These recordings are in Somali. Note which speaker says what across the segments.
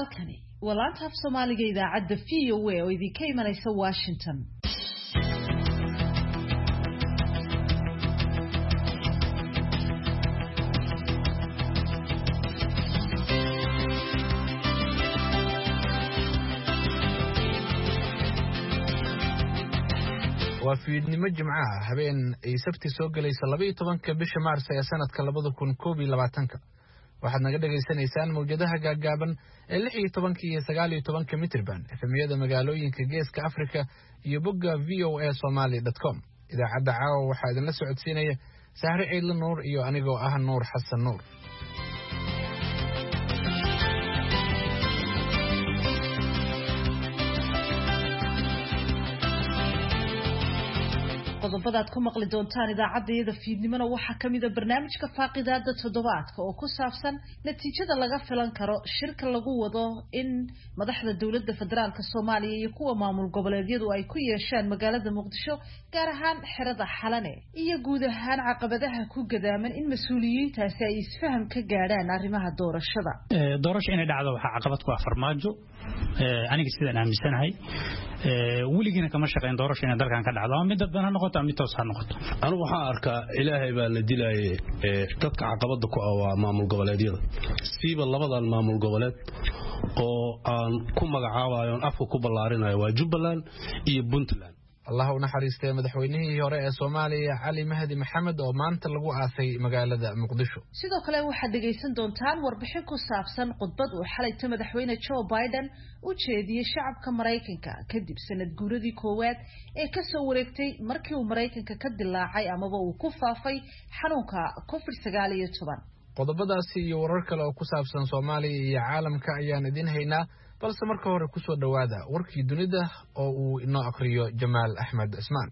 Speaker 1: halkani waa laanta af Soomaaliga idaacadda VOA oo idinka imanaysa Washington.
Speaker 2: وفيدنimo Jimcaha habeen ay sabti soo galaysa 12 bisha Maars ee sanadka 2022 waxaad naga dhageysanaysaan mawjadaha gaagaaban ee 16 iyo 19 mitirban efemiyada magaalooyinka Geeska Afrika iyo bogga voasomali.com. idaacadda caawa waxaa idin la socodsiinaya Sahre Ciidle Nuur iyo anigoo ah Nuur Xasan Nuur.
Speaker 1: qodobada aad ku maqli doontaan idaacadda fiidnimada waxaa kamid ah barnaamijka faaqidaada toddobaadka oo ku saabsan natiijada laga filan karo shirka lagu wado in madaxda dawladda federaalka Soomaaliya iyo kuwa maamul goboleedyadu ay ku yeeshaan magaalada Muqdisho gaar ahaan xerada Xalane iyo guud ahaan caqabadaha ku gadaaman in mas'uuliyiintaasi ay isfaham ka gaadhaan arrimaha doorashada.
Speaker 3: doorasho inay dhacdo waxa caqabad ku ah farmaajo aniga sidaan aaminsanahay weligiina kama shaqeyn doorasho inay dalkan ka dhacdo mid dadban noqoto mid toos ha noqoto.
Speaker 4: anigu waxaan arkaa ilaahay baa la dilayay dadka caqabada ku ah waa maamul goboleedyada siiba labadan maamul goboleed oo aan ku magacaabayo afka ku ballaarinayo waa Jubbaland iyo Puntland.
Speaker 2: Allah u naxariistay madaxweynihii hore ee Soomaaliya Cali Mahdi Maxamed oo maanta lagu aasay magaalada Muqdisho.
Speaker 1: sidoo kale waxaad dhageysan doontaan warbixin ku saabsan khudbad uu xalay madaxweyne Joe Biden u jeediyay shacabka Mareykanka kadib sanad guuradii koowaad ee ka soo wareegtay markii uu Mareykanka ka dilaacay amaba uu ku faafay xanuunka COVID-19.
Speaker 2: qodobadaasi iyo warar kale oo ku saabsan Soomaaliya iyo caalamka ayaan idin haynaa balse marka hore ku soo dhawaada warkii dunida oo uu inoo akhriyo Jamaal Axmed Ismaan.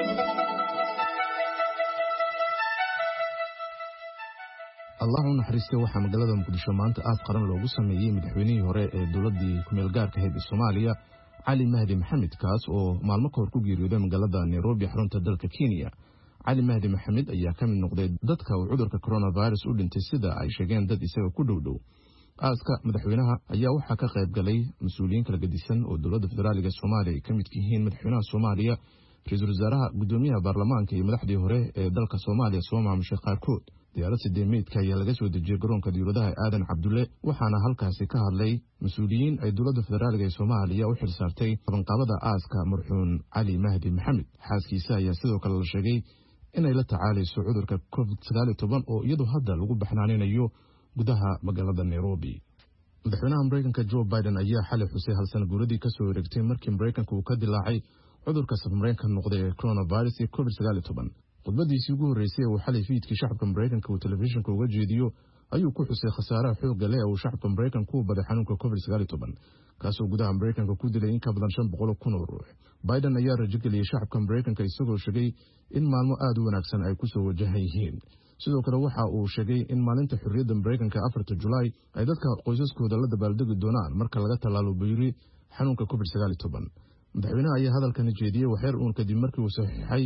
Speaker 5: Allahu naxariisto waxa magaalada Muqdisho maanta aad qaran loogu sameeyay madaxweynihii hore ee dawladda kumeel gaarka ah ee Soomaaliya Cali Mahdi Maxamed kaas oo maalmo ka hor ku geeriyooday magaalada Nairobi xarunta dalka Kenya. Cali Mahdi Maxamed ayaa ka mid noqday dadka uu cudurka coronavirus u dhintay sida ay sheegeen dad isaga ku dhow. aaska madaxweynaha ayaa waxaa ka qayb galay mas'uuliyiin kala gedisan oo dawladda federaaliga Soomaaliya ay ka mid yihiin madaxweynaha Soomaaliya, ra'iisul wasaaraha, gudoomiyaha baarlamaanka iyo madaxdii hore ee dalka Soomaaliya soo maamushay qaarkood. diyaaradda deemeedka ayaa laga soo dejiyay garoonka diyaaradaha Aadan Cabdulle waxaana halkaasi ka hadlay mas'uuliyiin ay dawladda federaaliga ee Soomaaliya u xilsaartay qabanqaabada aaska marxuun Cali Mahdi Maxamed. xaaskiisa ayaa sidoo kale la sheegay inay la tacaalayso cudurka COVID-19 oo iyadoo hadda lagu baxnaaninayo gudaha magaalada Nairobi. madaxweynaha Mareykanka Joe Biden ayaa xalay xusay hal sano guuradii ka soo wareegtay markii Mareykanka uu ka dilaacay cudurka safmareenka noqday ee coronavirus iyo COVID-19. khudbadiisii ugu horeysay ee uu xalay fiidkii shacabka Mareykanka uu telefishinka uga jeediyo ayuu ku xusay khasaaraha xoogga leh ee uu shacabka Mareykanka ku baday xanuunka COVID-19 kaasoo gudaha Mareykanka ku dilay in ka badan 500,000 oo ruux. Biden ayaa rajo geliyay shacabka Mareykanka isagoo sheegay in maalmo aad u wanaagsan ay ku soo wajahan yihiin. sidoo kale waxa uu sheegay in maalinta xurriyadda Mareykanka 4 July ay dadka qoysaskooda la dabaaldegi doonaan marka laga talaalo bayri xanuunka COVID-19. madaxweynaha ayaa hadalkan jeediyay waxyar uun kadib markii uu saxiixay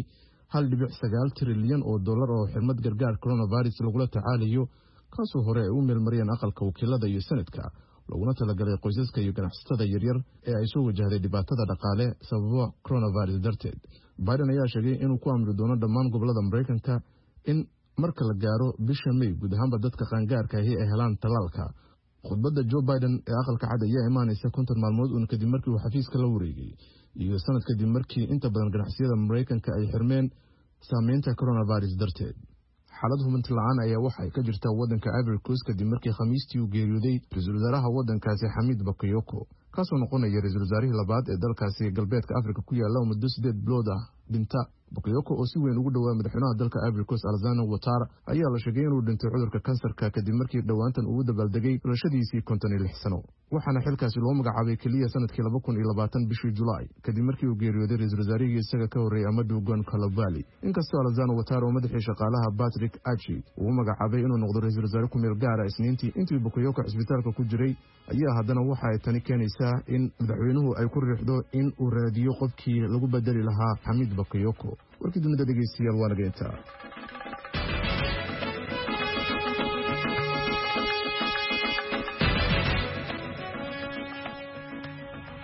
Speaker 5: 1.9 trilyan oo dollar oo xirmad gargaar coronavirus lagula tacaalayo kaasoo hore ay u meelmariyeen aqalka wakiilada iyo sanadka laguna talagalay qoysaska iyo ganacsatada yaryar ee ay soo wajahday dhibaatada dhaqaale sababo coronavirus darteed. Biden ayaa sheegay inuu ku amri doono dhammaan gobolada Mareykanka in marka la gaaro bisha May guud ahaanba dadka qaangaarka ah ay helaan talaalka. khudbadda Joe Biden ee aqalka cad ayaa imaanaysa 50 maalmood uun kadib markii uu xafiiska la wareegay iyo sanad kadib markii inta badan ganacsiyada Mareykanka ay xirmeen saameynta coronavirus darteed. xaalad hubanti la'aan ayaa waxay ka jirtaa waddanka Ivory Coast kadib markii Khamiistii uu geeriyooday ra'iisul wasaaraha waddankaasi Hamid Bakayoko kaasoo noqonaya ra'iisul wasaarihii labaad ee dalkaasi galbeedka Afrika ku yaala muddo 8 bilood ah dhinta. Bakayoko oo si weyn ugu dhawaa madaxweynaha dalka Ivory Coast Alassane Ouattara ayaa la sheegay inuu dhintay cudurka kansarka kadib markii dhawaantan uu dabaaldegay noloshadiisii 56 sano. waxaana xilkaasi loo magacaabay kaliya sanadkii 2020 bishii July kadib markii uu geeriyooday ra'iisul wasaarihii isaga ka horreeyay Amadou Gon Coulibaly. inkastoo Alassane Ouattara oo madaxii shaqaalaha Patrick Achi uu magacaabay inuu noqdo ra'iisul wasaare ku meel gaar ah Isniintii intii Bakayoko cisbitaalka ku jiray ayaa haddana waxa ay tani keenaysaa in madaxweynuhu ay ku riixdo in uu raadiyo qofkii lagu bedeli lahaa Hamid Bakayoko. warkii dunida dhegeystayaal waa naga intaa.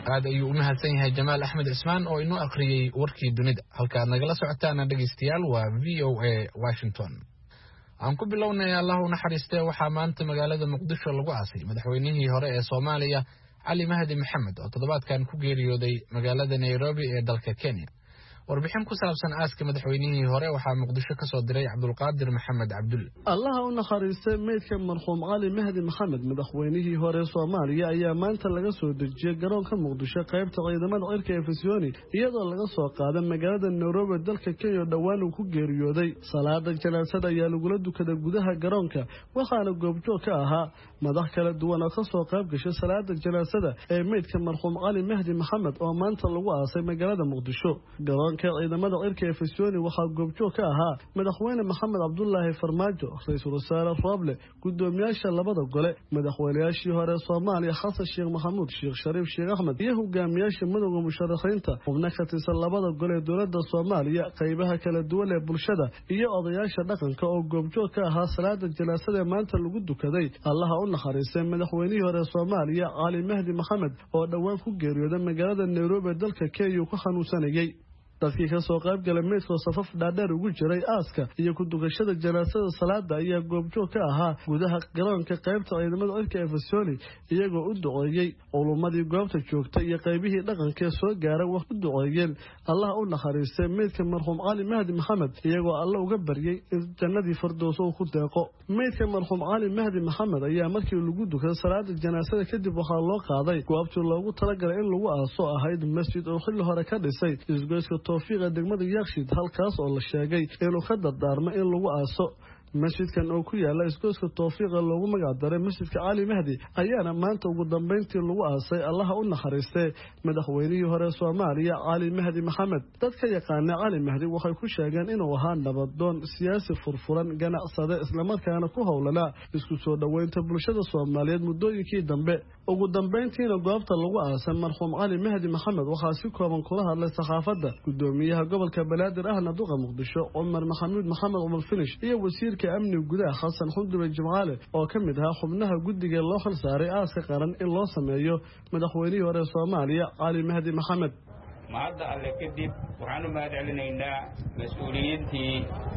Speaker 2: aad ayuu u mahadsan yahay Jamaal Axmed Cismaan oo inoo akhriyay warkii dunida halkaad nagala socotaan dhageystayaal waa VOA Washington aan ku bilownay Allah u naxariistay waxa maanta magaalada Muqdisho lagu aasay madaxweynihii hore ee Soomaaliya Cali Mahdi Maxamed oo toddobaadkan ku geeriyooday magaalada Nairobi ee dalka Kenya warbixin ku saabsan aaska madaxweynihii hore waxa Muqdisho ka soo diray Cabdulqaadir Maxamed Cabdulle
Speaker 6: Allah u naxariistay meedka marxuum Cali Mahdi Maxamed madaxweynihii hore Soomaaliya ayaa maanta laga soo dejiyay garoonka Muqdisho qaybta ciidamada cirka ee Fisyooni iyadoo laga soo qaaday magaalada Nairobi dalka Kenya dhawaan uu ku geeriyooday salaada janaasada ayaa lagu dukaday gudaha garoonka waxaana goobjoog ka ahaa madax kala duwan oo ka soo qayb gashay salaada janaasada ee meedka marxuum Cali Mahdi Maxamed oo maanta lagu aasay magaalada Muqdisho ciidamada cirka ee Fisyooni waxaa goobjoog ka ahaa madaxweyne Maxamed Cabdullaahi Farmaajo ra'iisul wasaare Roble gudoomiyaasha labada gole madaxweynayaashii hore Soomaaliya Xasan Sheekh Maxamuud Sheekh Shariif Sheekh Axmed iyo hogaamiyaasha madowga musharaxiinta xubno ka tirsan labada gole ee dowladda Soomaaliya qaybaha kala duwan ee bulshada iyo odayaasha dhaqanka oo goobjoog ka ahaa salaada janaasada maanta lagu dukaday Allah u naxariistay madaxweynihii hore Soomaaliya Cali Mahdi Maxamed oo dhawaan ku geeriyooday magaalada Nairobi dalka Kenya ku xanuunsanayay dadkii ka soo qayb galay meedka safaf dhaadheer ugu jiray aaska iyo ku dugashada janaasada salaada ayaa goobjoog ka ahaa gudaha garoonka qaybta ciidamada cirka ee Fisyooni iyagoo u duceeyay culumadii goobta joogtay iyo qaybihii dhaqanka soo gaaray wax u duceeyeen Allah u naxariistay meedka marxuum Cali Mahdi Maxamed iyagoo Allah uga baryay in jannadii Firdaws uu ku deeqo meedka marxuum Cali Mahdi Maxamed ayaa markii lagu dukaday salaada janaasada kadib waxaa loo qaaday goobtii loogu talagalay in lagu aaso ahayd masjid oo xilli hore ka dhisay isgoyska tawfiiqa degmada Yaaqshiid halkaas oo la sheegay inuu ka dardaarmo in lagu aaso masjidkan oo ku yaala isgoyska tawfiiqa loogu magac daray masjidka Cali Mahdi ayaana maanta ugu dambeyntii lagu aasay Allah u naxariistay madaxweynihii hore Soomaaliya Cali Mahdi Maxamed dadka yaqaan Cali Mahdi waxay ku sheegeen inuu ahaa nabadoon siyaasi furfuran ganacsade isla markaana ku howlana isku soo dhaweynta bulshada Soomaaliyeed muddooyinkii dambe ugu dambeyntiina goobta lagu aasay marxuum Cali Mahdi Maxamed waxaa si kooban kula hadlay saxaafadda gudoomiyaha gobolka Banaadir ahna duqa Muqdisho Umar Maxamuud Maxamed Umar Finish iyo wasiirka amni gudaha Xasan Xundube Jimcaale oo kamid ah xubnaha guddiga loo xil saaray aaska qaran in loo sameeyo madaxweynihii hore Soomaaliya Cali Mahdi Maxamed
Speaker 7: maada alle kadib waxaan u mahadcelinaynaa mas'uuliyiintii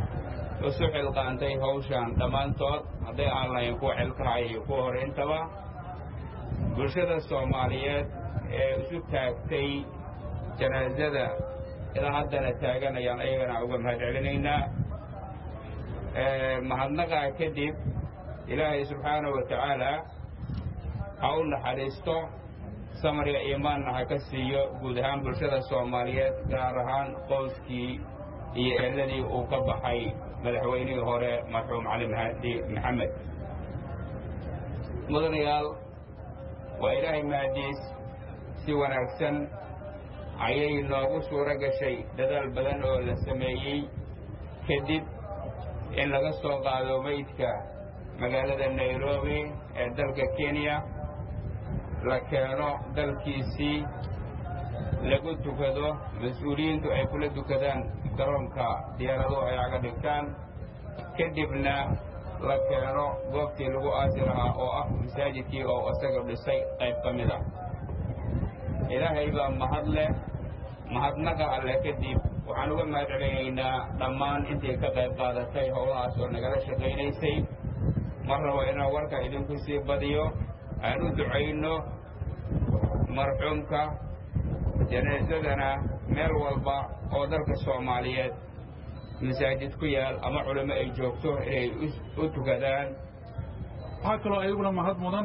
Speaker 7: u soo xilqaantay hawshan dhammaantood hadday aan lahayn kuwa xilkacay iyo kuwa hore intaba bulshada Soomaaliyeed ee isu taagtay janaasada ilaa haddana taaganayaan ayagana uga mahadcelinaynaa mahadnaqa kadib Ilaahay subxaanahu wa ta'aala ha u naxariisto samriga iimaanna ha ka siiyo guud ahaan bulshada Soomaaliyeed gaar ahaan qoyskii iyo eedadii uu ka baxay madaxweynihii hore marxuum Cali Mahdi Maxamed mudanayaal waa Ilaahay mahadiis si wanaagsan ayay noogu suura gashay dadaal badan oo la sameeyey kadib in laga soo qaado meydka magaalada Nairobi ee dalka Kenya la keeno dalkiisii lagu tukado mas'uuliyiintu ay kula dukadaan garoonka diyaaraduhu ay aga dhigtaan kadibna la keeno goobtii lagu aasi lahaa oo ah masaajidkii oo isaga dhisay qayb ka mid ah Ilaahay baa mahad leh mahadnaqa alle kadib waxaan uga mahadcelinaynaa dhammaan intii ka qayb qaadatay howlahaas oo nagala shaqaynaysay mar rabo inaan warka idinku sii badiyo aan u ducayno marxuumka janaasadana meel walba oo dalka Soomaaliyeed masaajid ku yaal ama culimo ay joogto inay u tukadaan
Speaker 8: waxaa kaloo ayaguna mahad mudan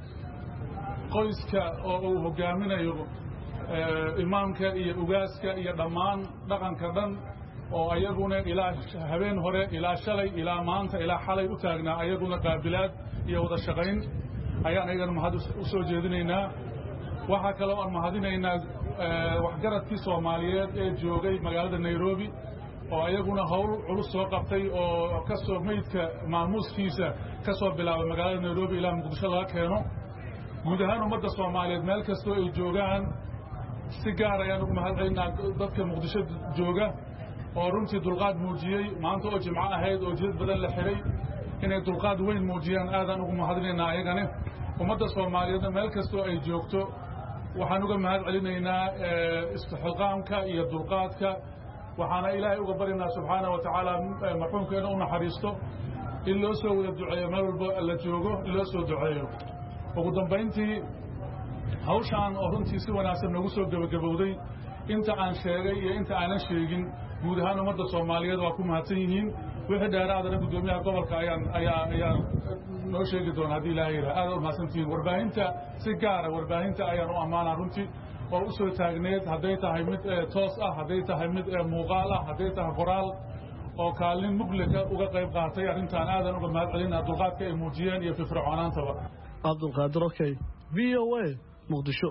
Speaker 8: qoyska oo uu hogaaminayo imaamka iyo ugaaska iyo dhammaan dhaqanka dhan oo ayaguna ilaa habeen hore ilaa shalay ilaa maanta ilaa xalay u taagnaa ayaguna qaabilaad iyo wada shaqayn ayaan ayagana mahad u soo jeedinaynaa waxaa kaloo aan mahadinaynaa waxgaradkii Soomaaliyeed ee joogay magaalada Nairobi oo ayaguna hawl culus soo qabtay oo ka soo meydka maamuuskiisa ka soo bilaabay magaalada Nairobi ilaa Muqdisho laga keeno guud ahaan ummadda Soomaaliyeed meel kastoo ay joogaan si gaar ayaan ugu mahadcelinaynaa dadka Muqdisho jooga oo runtii dulqaad muujiyey maanta oo jimco ahayd oo jid badan la xiray inay dulqaad weyn muujiyaan aadaan ugu mahadinaynaa ayagana ummadda Soomaaliyeed meel kastoo ay joogto waxaan uga mahad celinaynaa istixqaamka iyo dulqaadka waxaana ilaahay uga baryaynaa subxaanahu wa tacaala marxuumkeena u naxariisto in loo soo wada duceeyo meel walba la joogo in loo soo duceeyo ugu dambayntii hawshaan oo runtii si wanaagsan noogu soo gebagabowday inta aan sheegay iyo inta aanan sheegin guud ahaan ummadda Soomaaliyeed waa ku mahadsan yihiin wixii dheeraadana gudoomiyaha gobolka ayaa noo sheegi doona hadii ilaahay yiraahdo aad u mahadsantiin warbaahinta si gaar ah warbaahinta ayaan u amaanaa runtii oo u soo taagneed haday tahay mid toos ah haday tahay mid muuqaal ah haday tahay qoraal oo kaalin muglaka uga qayb qaatay arrintan aadan uga mahad celinaa dulqaadka ay muujiyeen iyo firfircoonaantaba
Speaker 6: Abdulqaadir okay VOA Muqdisho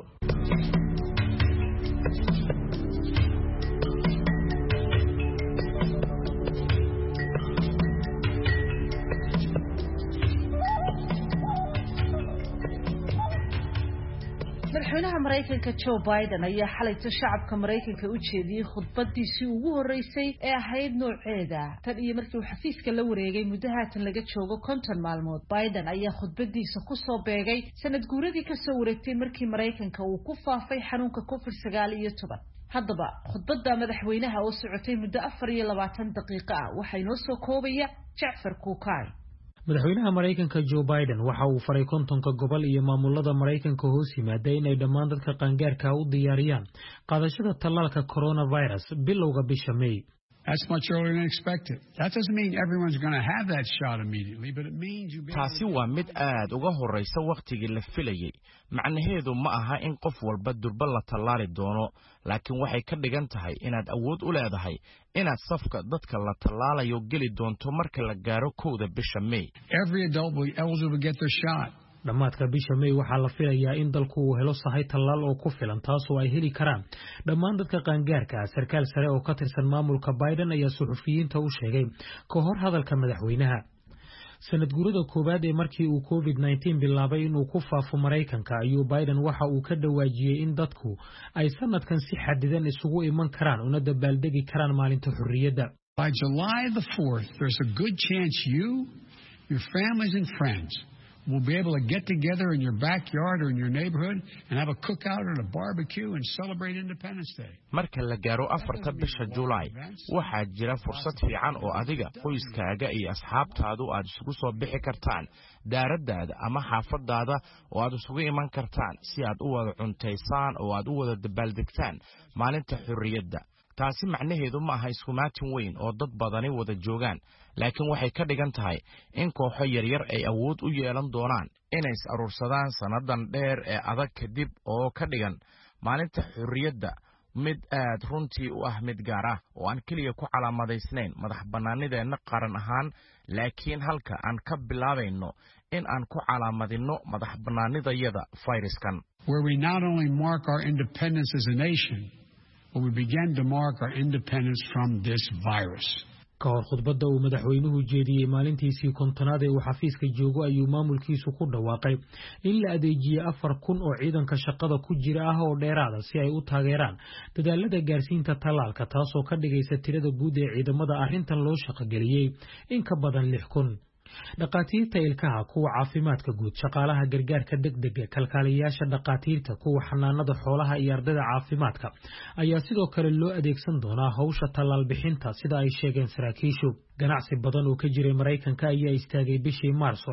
Speaker 1: madaxweynaha Mareykanka Joe Biden ayaa xalayto shacabka Mareykanka u jeediyay khudbadiisii ugu horeysay ee ahayd nooceeda tan iyo markii uu xafiiska la wareegay muddahaatan laga joogo 50 maalmood Biden ayaa khudbadiisa ku soo beegay sanad guuradii ka soo wareegtay markii Mareykanka uu ku faafay xanuunka COVID-19 haddaba khudbada madaxweynaha oo socotay muddo 24 daqiiqo ah waxay noo soo koobaya Jacfar Kuukay
Speaker 9: madaxweynaha Mareykanka Joe Biden waxa uu faray kontonka gobol iyo maamulada Mareykanka hoos yimaada inay dhammaan dadka qaangaarka u diyaariyaan qaadashada tallaalka coronavirus bilowga bisha May.
Speaker 10: That's much earlier than expected. That doesn't mean everyone's going to have that shot immediately, but it means you
Speaker 11: taasi waa mid aad uga horeysa waqtigii la filayay macnaheedu ma aha in qof walba durba la tallaali doono laakiin waxay ka dhigan tahay inaad awood u leedahay inaad safka dadka la tallaalayo geli doonto marka la gaaro 1 bisha May.
Speaker 10: Every adult will be eligible to get their shot.
Speaker 9: dhamaadka bisha May waxaa la filayaa in dalku uu helo sahay tallaal oo ku filan taas oo ay heli karaan dhammaan dadka qaangaarka ah sarkaal sare oo ka tirsan maamulka Biden ayaa suxufiyiinta u sheegay ka hor hadalka madaxweynaha sanad guurada koobaad ee markii uu COVID-19 bilaabay inuu ku faafo Mareykanka ayuu Biden waxa uu ka dhawaajiyay in dadku ay sanadkan si xadidan isugu iman karaan una dabaaldegi karaan maalinta xurriyadda.
Speaker 10: By July the 4th there's a good chance you, your families and friends will be able to get together in your backyard or in your neighborhood and have a cookout or a barbecue and celebrate Independence Day.
Speaker 11: Marka la gaaro 4 bisha July waxaa jira fursad fiican oo adiga qoyskaaga iyo asxaabtaadu aad isugu soo bixi kartaan daaradaada ama xaafadaada oo aad isugu iman kartaan si aad u wada cuntaysaan oo aad u wada dabaaldegtaan maalinta xurriyadda. taasi macnaheedu ma aha iskumaatin weyn oo dad badani wada joogaan laakiin waxay ka dhigan tahay in kooxo yaryar ay awood u yeelan doonaan inay is aruursadaan sanadan dheer ee adag kadib oo ka dhigan maalinta xurriyadda mid aad runtii u ah mid gaar ah oo aan kaliya ku calaamadaysnayn madax bannaanideena qaran ahaan laakiin halka aan ka bilaabayno in aan ku calaamadino madax bannaanidayada fayraskan.
Speaker 10: Where we not only mark our independence as a nation, but we began to mark our independence from this virus.
Speaker 9: ka hor khudbadda uu madaxweynuhu jeediyay maalintiisii 50aad ee uu xafiiska joogo ayuu maamulkiisu ku dhawaaqay in la adeejiyo 4,000 oo ciidanka shaqada ku jira ah oo dheeraada si ay u taageeraan dadaalada gaarsiinta tallaalka taasoo ka dhigaysa tirada guud ee ciidamada arrintan loo shaqageliyay in ka badan 6,000. dhaqaatiirta ilkaha kuwa caafimaadka guud shaqaalaha gargaarka degdega kalkaaliyayaasha dhaqaatiirta kuwa xanaanada xoolaha iyo ardayda caafimaadka ayaa sidoo kale loo adeegsan doonaa hawsha tallaal bixinta sida ay sheegeen saraakiishu. ganacsi badan oo ka jiray Mareykanka ayaa istaagay bishii Maarso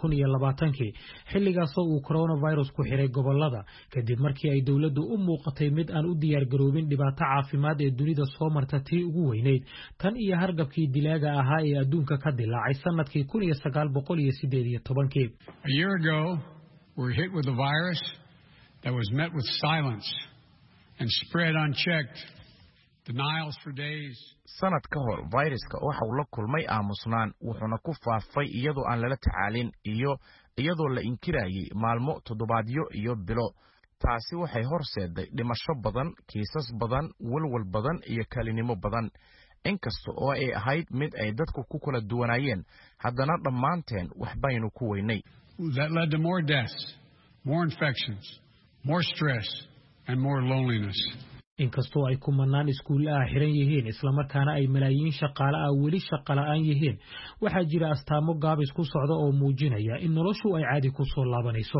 Speaker 9: 2020 xilligaasoo uu coronavirus ku xiray gobolada kadib markii ay dawladdu u muuqatay mid aan u diyaar garoobin dhibaato caafimaad ee dunida soo marta tii ugu weyneyd tan iyo hargabkii dilaaga ahaa ee adduunka ka dilaacay sanadkii 1918.
Speaker 10: A year ago we were hit with a virus that was met with silence and spread unchecked. Denials for days.
Speaker 11: sanad ka hor viruska waxa uu la kulmay aamusnaan wuxuuna ku faafay iyadoo aan lala tacaalin iyo iyadoo la inkirayay maalmo toddobaadyo iyo bilo. taasi waxay horseeday dhimasho badan kiisas badan walwal badan iyo kalinimo badan inkasta oo ay ahayd mid ay dadku ku kala duwanayeen haddana dhammaanteen wax baynu ku weynay.
Speaker 10: That led to more deaths, more infections, more stress and more loneliness.
Speaker 9: inkastoo ay kumanaan iskuul ah xiran yihiin isla markaana ay malaayiin shaqaale ah weli shaqo la'aan yihiin waxaa jira astaamo gaabis ku socda oo muujinaya in noloshu ay caadi ku soo laabanayso.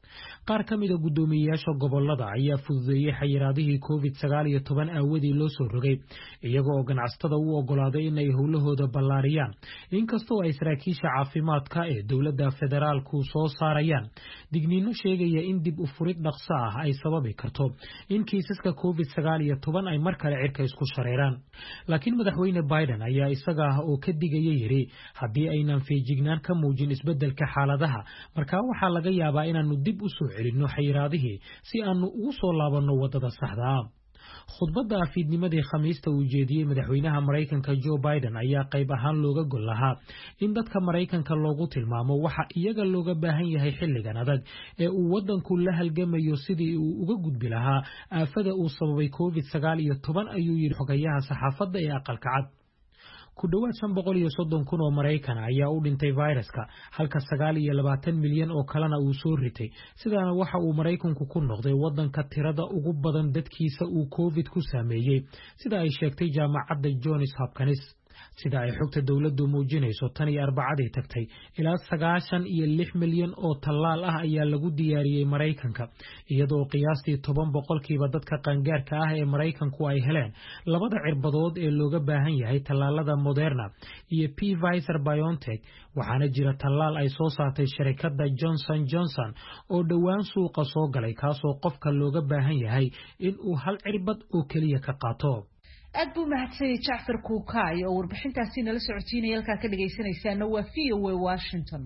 Speaker 9: qaar ka mid ah guddoomiyeyaasha gobolada ayaa fududeeyay xayiraadihii COVID-19 aawadii loo soo rogay iyagoo ganacsatada u ogolaaday inay howlahooda ballaariyaan inkastoo ay saraakiisha caafimaadka ee dowladda federaalku soo saarayaan digniino sheegaya in dib u furid dhaqso ah ay sababi karto in kiisaska COVID-19 ay mar kale cirka isku shareeraan laakiin madaxweyne Biden ayaa isaga oo ka digaya yiri haddii aynan feejignaan ka muujin isbeddelka xaaladaha markaa waxaa laga yaabaa inaanu dib u soo celino xayiraadihii si aanu ugu soo laabanno wadada saxda ah khudbadda afiidnimadii Khamiista uu jeediyay madaxweynaha Mareykanka Joe Biden ayaa qayb ahaan looga gol lahaa in dadka Mareykanka loogu tilmaamo waxa iyaga looga baahan yahay xilligan adag ee uu wadanku la halgamayo sidii uu uga gudbi lahaa aafada uu sababay COVID-19 ayuu yiri xogayaha saxaafadda ee aqalka cad ku dhawaad 530,000 oo Mareykan ayaa u dhintay viruska halka 29 milyan oo kalena uu soo ritay sidaana waxa uu Mareykanku ku noqday wadanka tirada ugu badan dadkiisa uu COVID ku saameeyay sida ay sheegtay jaamacadda Johns Hopkins sida ay xogta dawladdu muujinayso tan iyo Arbacadii tagtay ilaa 96 milyan oo tallaal ah ayaa lagu diyaariyay Mareykanka iyadoo qiyaastii 10% dadka qaangaarka ah ee Mareykanku ay heleen labada cirbadood ee looga baahan yahay tallaalada Moderna iyo Pfizer-BioNTech waxaana jira tallaal ay soo saartay shirkadda Johnson & Johnson oo dhawaan suuqa soo galay kaasoo qofka looga baahan yahay in uu hal cirbad oo kaliya ka qaato
Speaker 1: aad buu mahadsanyahay Jacfar Kuukay oo warbixintaasi nala socotiinaya halka ka dhageysanaysaana waa VOA Washington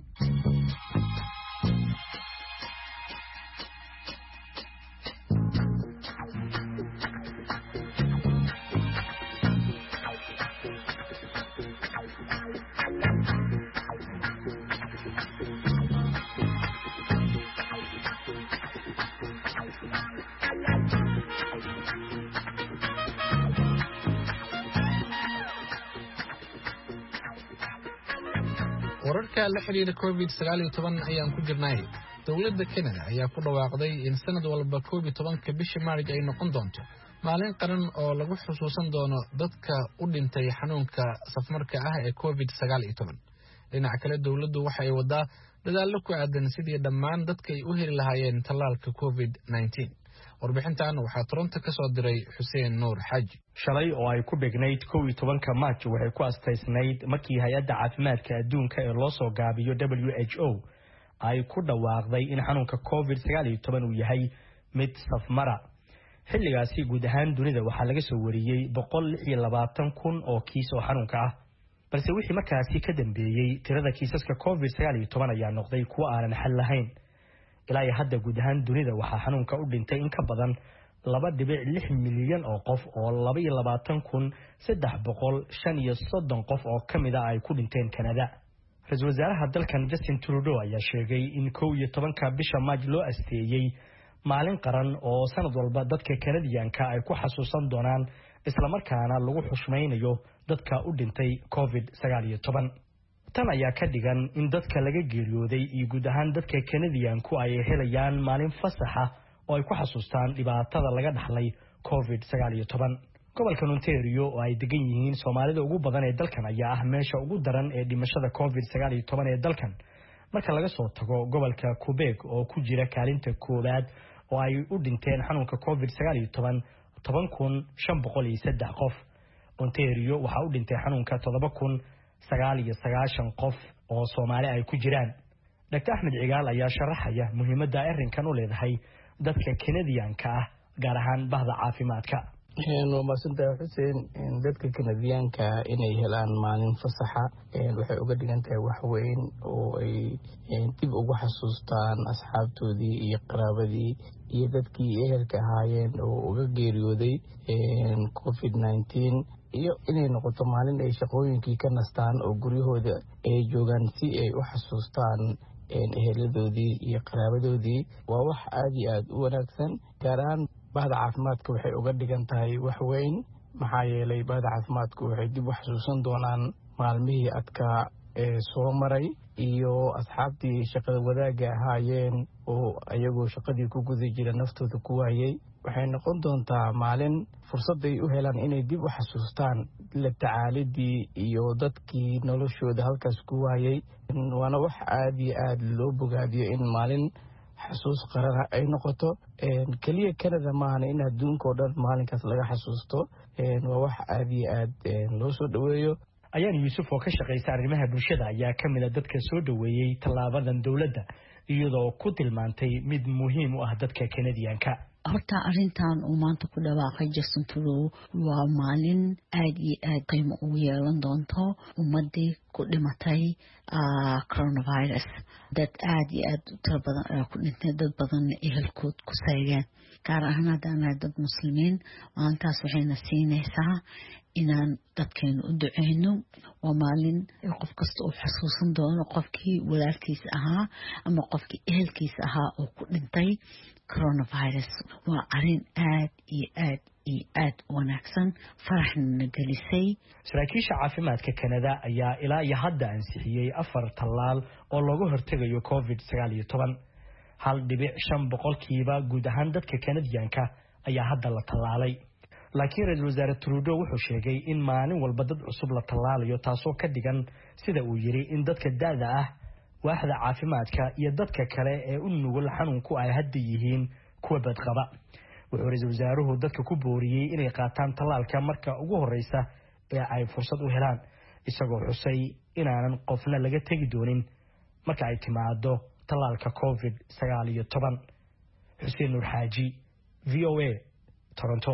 Speaker 2: wararka la xiriira COVID-19 ayaan ku jirnay dawladda Canada ayaa ku dhawaaqday in sanad walba COVID-19 bisha Maarch ay noqon doonto maalin qaran oo lagu xusuusan doono dadka u dhintay xanuunka safmarka ah ee COVID-19 dhinaca kale dawladdu waxa ay wadaa dadaalo ku aadan sidii dhammaan dadka ay u heli lahaayeen tallaalka COVID-19 warbixintan waxaa Toronto ka soo diray Xuseen Nuur Xaaji
Speaker 12: shalay oo ay ku dhignayd 12 March waxay ku astaysnayd markii hay'adda caafimaadka adduunka ee loo soo gaabiyo WHO ay ku dhawaaqday in xanuunka COVID-19 uu yahay mid safmara xilligaasi guud ahaan dunida waxaa laga soo wariyay 120,000 oo kiis oo xanuunka ah balse wixii markaasi ka dambeeyay tirada kiisaska COVID-19 ayaa noqday kuwa aan xal lahayn ilaa hadda guud ahaan dunida waxaa xanuunka u dhintay in ka badan 2.6 milyan oo qof oo 22,335 qof oo kamid ah ay ku dhinteen Canada ra'iisul wasaaraha dalkan Justin Trudeau ayaa sheegay in 11 bisha Maaj loo asteeyay maalin qaran oo sanad walba dadka Canadianka ay ku xasuusan doonaan isla markaana lagu xushmaynayo dadka u dhintay COVID-19 tan ayaa ka dhigan in dadka laga geeriyooday iyo guud ahaan dadka Canadianku ay helayaan maalin fasaxa oo ay ku xasuustaan dhibaatada laga dhaxlay COVID-19 gobolka Ontario oo ay degan yihiin Soomaalida ugu badan ee dalkan ayaa ah meesha ugu daran ee dhimashada COVID-19 ee dalkan marka laga soo tago gobolka Quebec oo ku jira kaalinta koowaad oo ay u dhinteen xanuunka COVID-19 10,503 qof Ontario waxa u dhintay xanuunka 7,990 qof oo Soomaali ay ku jiraan Dr. Axmed Cigaal ayaa sharaxaya muhiimadda arrinkan u leedahay dadka Canadianka ah gaar ahaan bahda caafimaadka
Speaker 13: waa maasantahay Xuseen dadka Canadianka inay helaan maalin fasaxa waxay uga dhigan tahay wax weyn oo ay dib ugu xasuustaan asxaabtoodii iyo qaraabadii iyo dadkii ehelka ahaayeen oo uga geeriyooday COVID-19 iyo inay noqoto maalin ay shaqooyinkii ka nastaan oo guryahooda ay joogaan si ay u xasuustaan eheladoodii iyo qaraabadoodii waa wax aad iyo aad u wanaagsan gaar ahaan bahda caafimaadka waxay uga dhigan tahay wax weyn maxaa yeelay bahda caafimaadku waxay dib u xasuusan doonaan maalmihii adkaa ee soo maray iyo asxaabtii shaqada wadaagga ahaayeen oo ayagoo shaqadii ku guda jira naftooda ku waayay waxay noqon doontaa maalin fursad ay u helaan inay dib u xasuustaan la tacaalidii iyo dadkii noloshooda halkaas ku waayay waana wax aad iyo aad loo bogaadiyo in maalin xasuus qaran ay noqoto kaliya Canada maahan in adduunka oo dhan maalinkaas laga xasuusto waa wax aad iyo aad loo soo dhaweeyo.
Speaker 12: Ayaan Yuusuf oo ka shaqeysa arrimaha bulshada ayaa ka mid ah dadka soo dhaweeyay tallaabadan dawladda iyadoo ku tilmaantay mid muhiim u ah dadka Canadianka.
Speaker 14: horta arintan uu maanta ku dhawaaqay Justin Trudeau waa maalin aad iyo aad qiimo u yeelan doonto ummadii ku dhimatay coronavirus dad aad iyo aad u tiro badan ku dhintay dad badan ehelkood ku saayeen gaar ahaan haddana dad muslimiin maantaas waxayna siinaysaa inaan dadkeenu u duceyno waa maalin qof kasta uu xasuusan doono qofkii walaalkiisa ahaa ama qofkii ehelkiisa ahaa oo ku dhintay coronavirus waa arin aad iyo aad iyo aad wanaagsan faraxna gelisay.
Speaker 12: saraakiisha caafimaadka Canada ayaa ilaa iyo hadda ansixiyay 4 tallaal oo looga hortagayo COVID-19 1.5% guud ahaan dadka Canadianka ayaa hadda la tallaalay. laakiin ra'iisul wasaare Trudeau wuxuu sheegay in maalin walba dad cusub la tallaalayo taasoo ka dhigan sida uu yiri in dadka da'da ah waaxda caafimaadka iyo dadka kale ee u nugul xanuunku ay hadda yihiin kuwa badqaba. wuxuu ra'iisul wasaaruhu dadka ku booriyay inay qaataan tallaalka marka ugu horeysa ee ay fursad u helaan isagoo xusay inaanan qofna laga tagi doonin marka ay timaado tallaalka COVID-19. Xuseen Nur Xaaji, VOA, Toronto.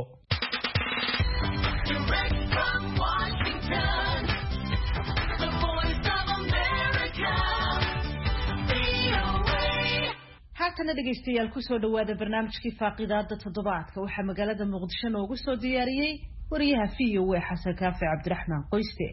Speaker 1: haatana dhegeystayaal ku soo dhawaada barnaamijkii faaqidaada toddobaadka waxaa magaalada Muqdisho noogu soo diyaariyay wariyaha VOA Xasan Kaafi Cabdiraxmaan Qoyste.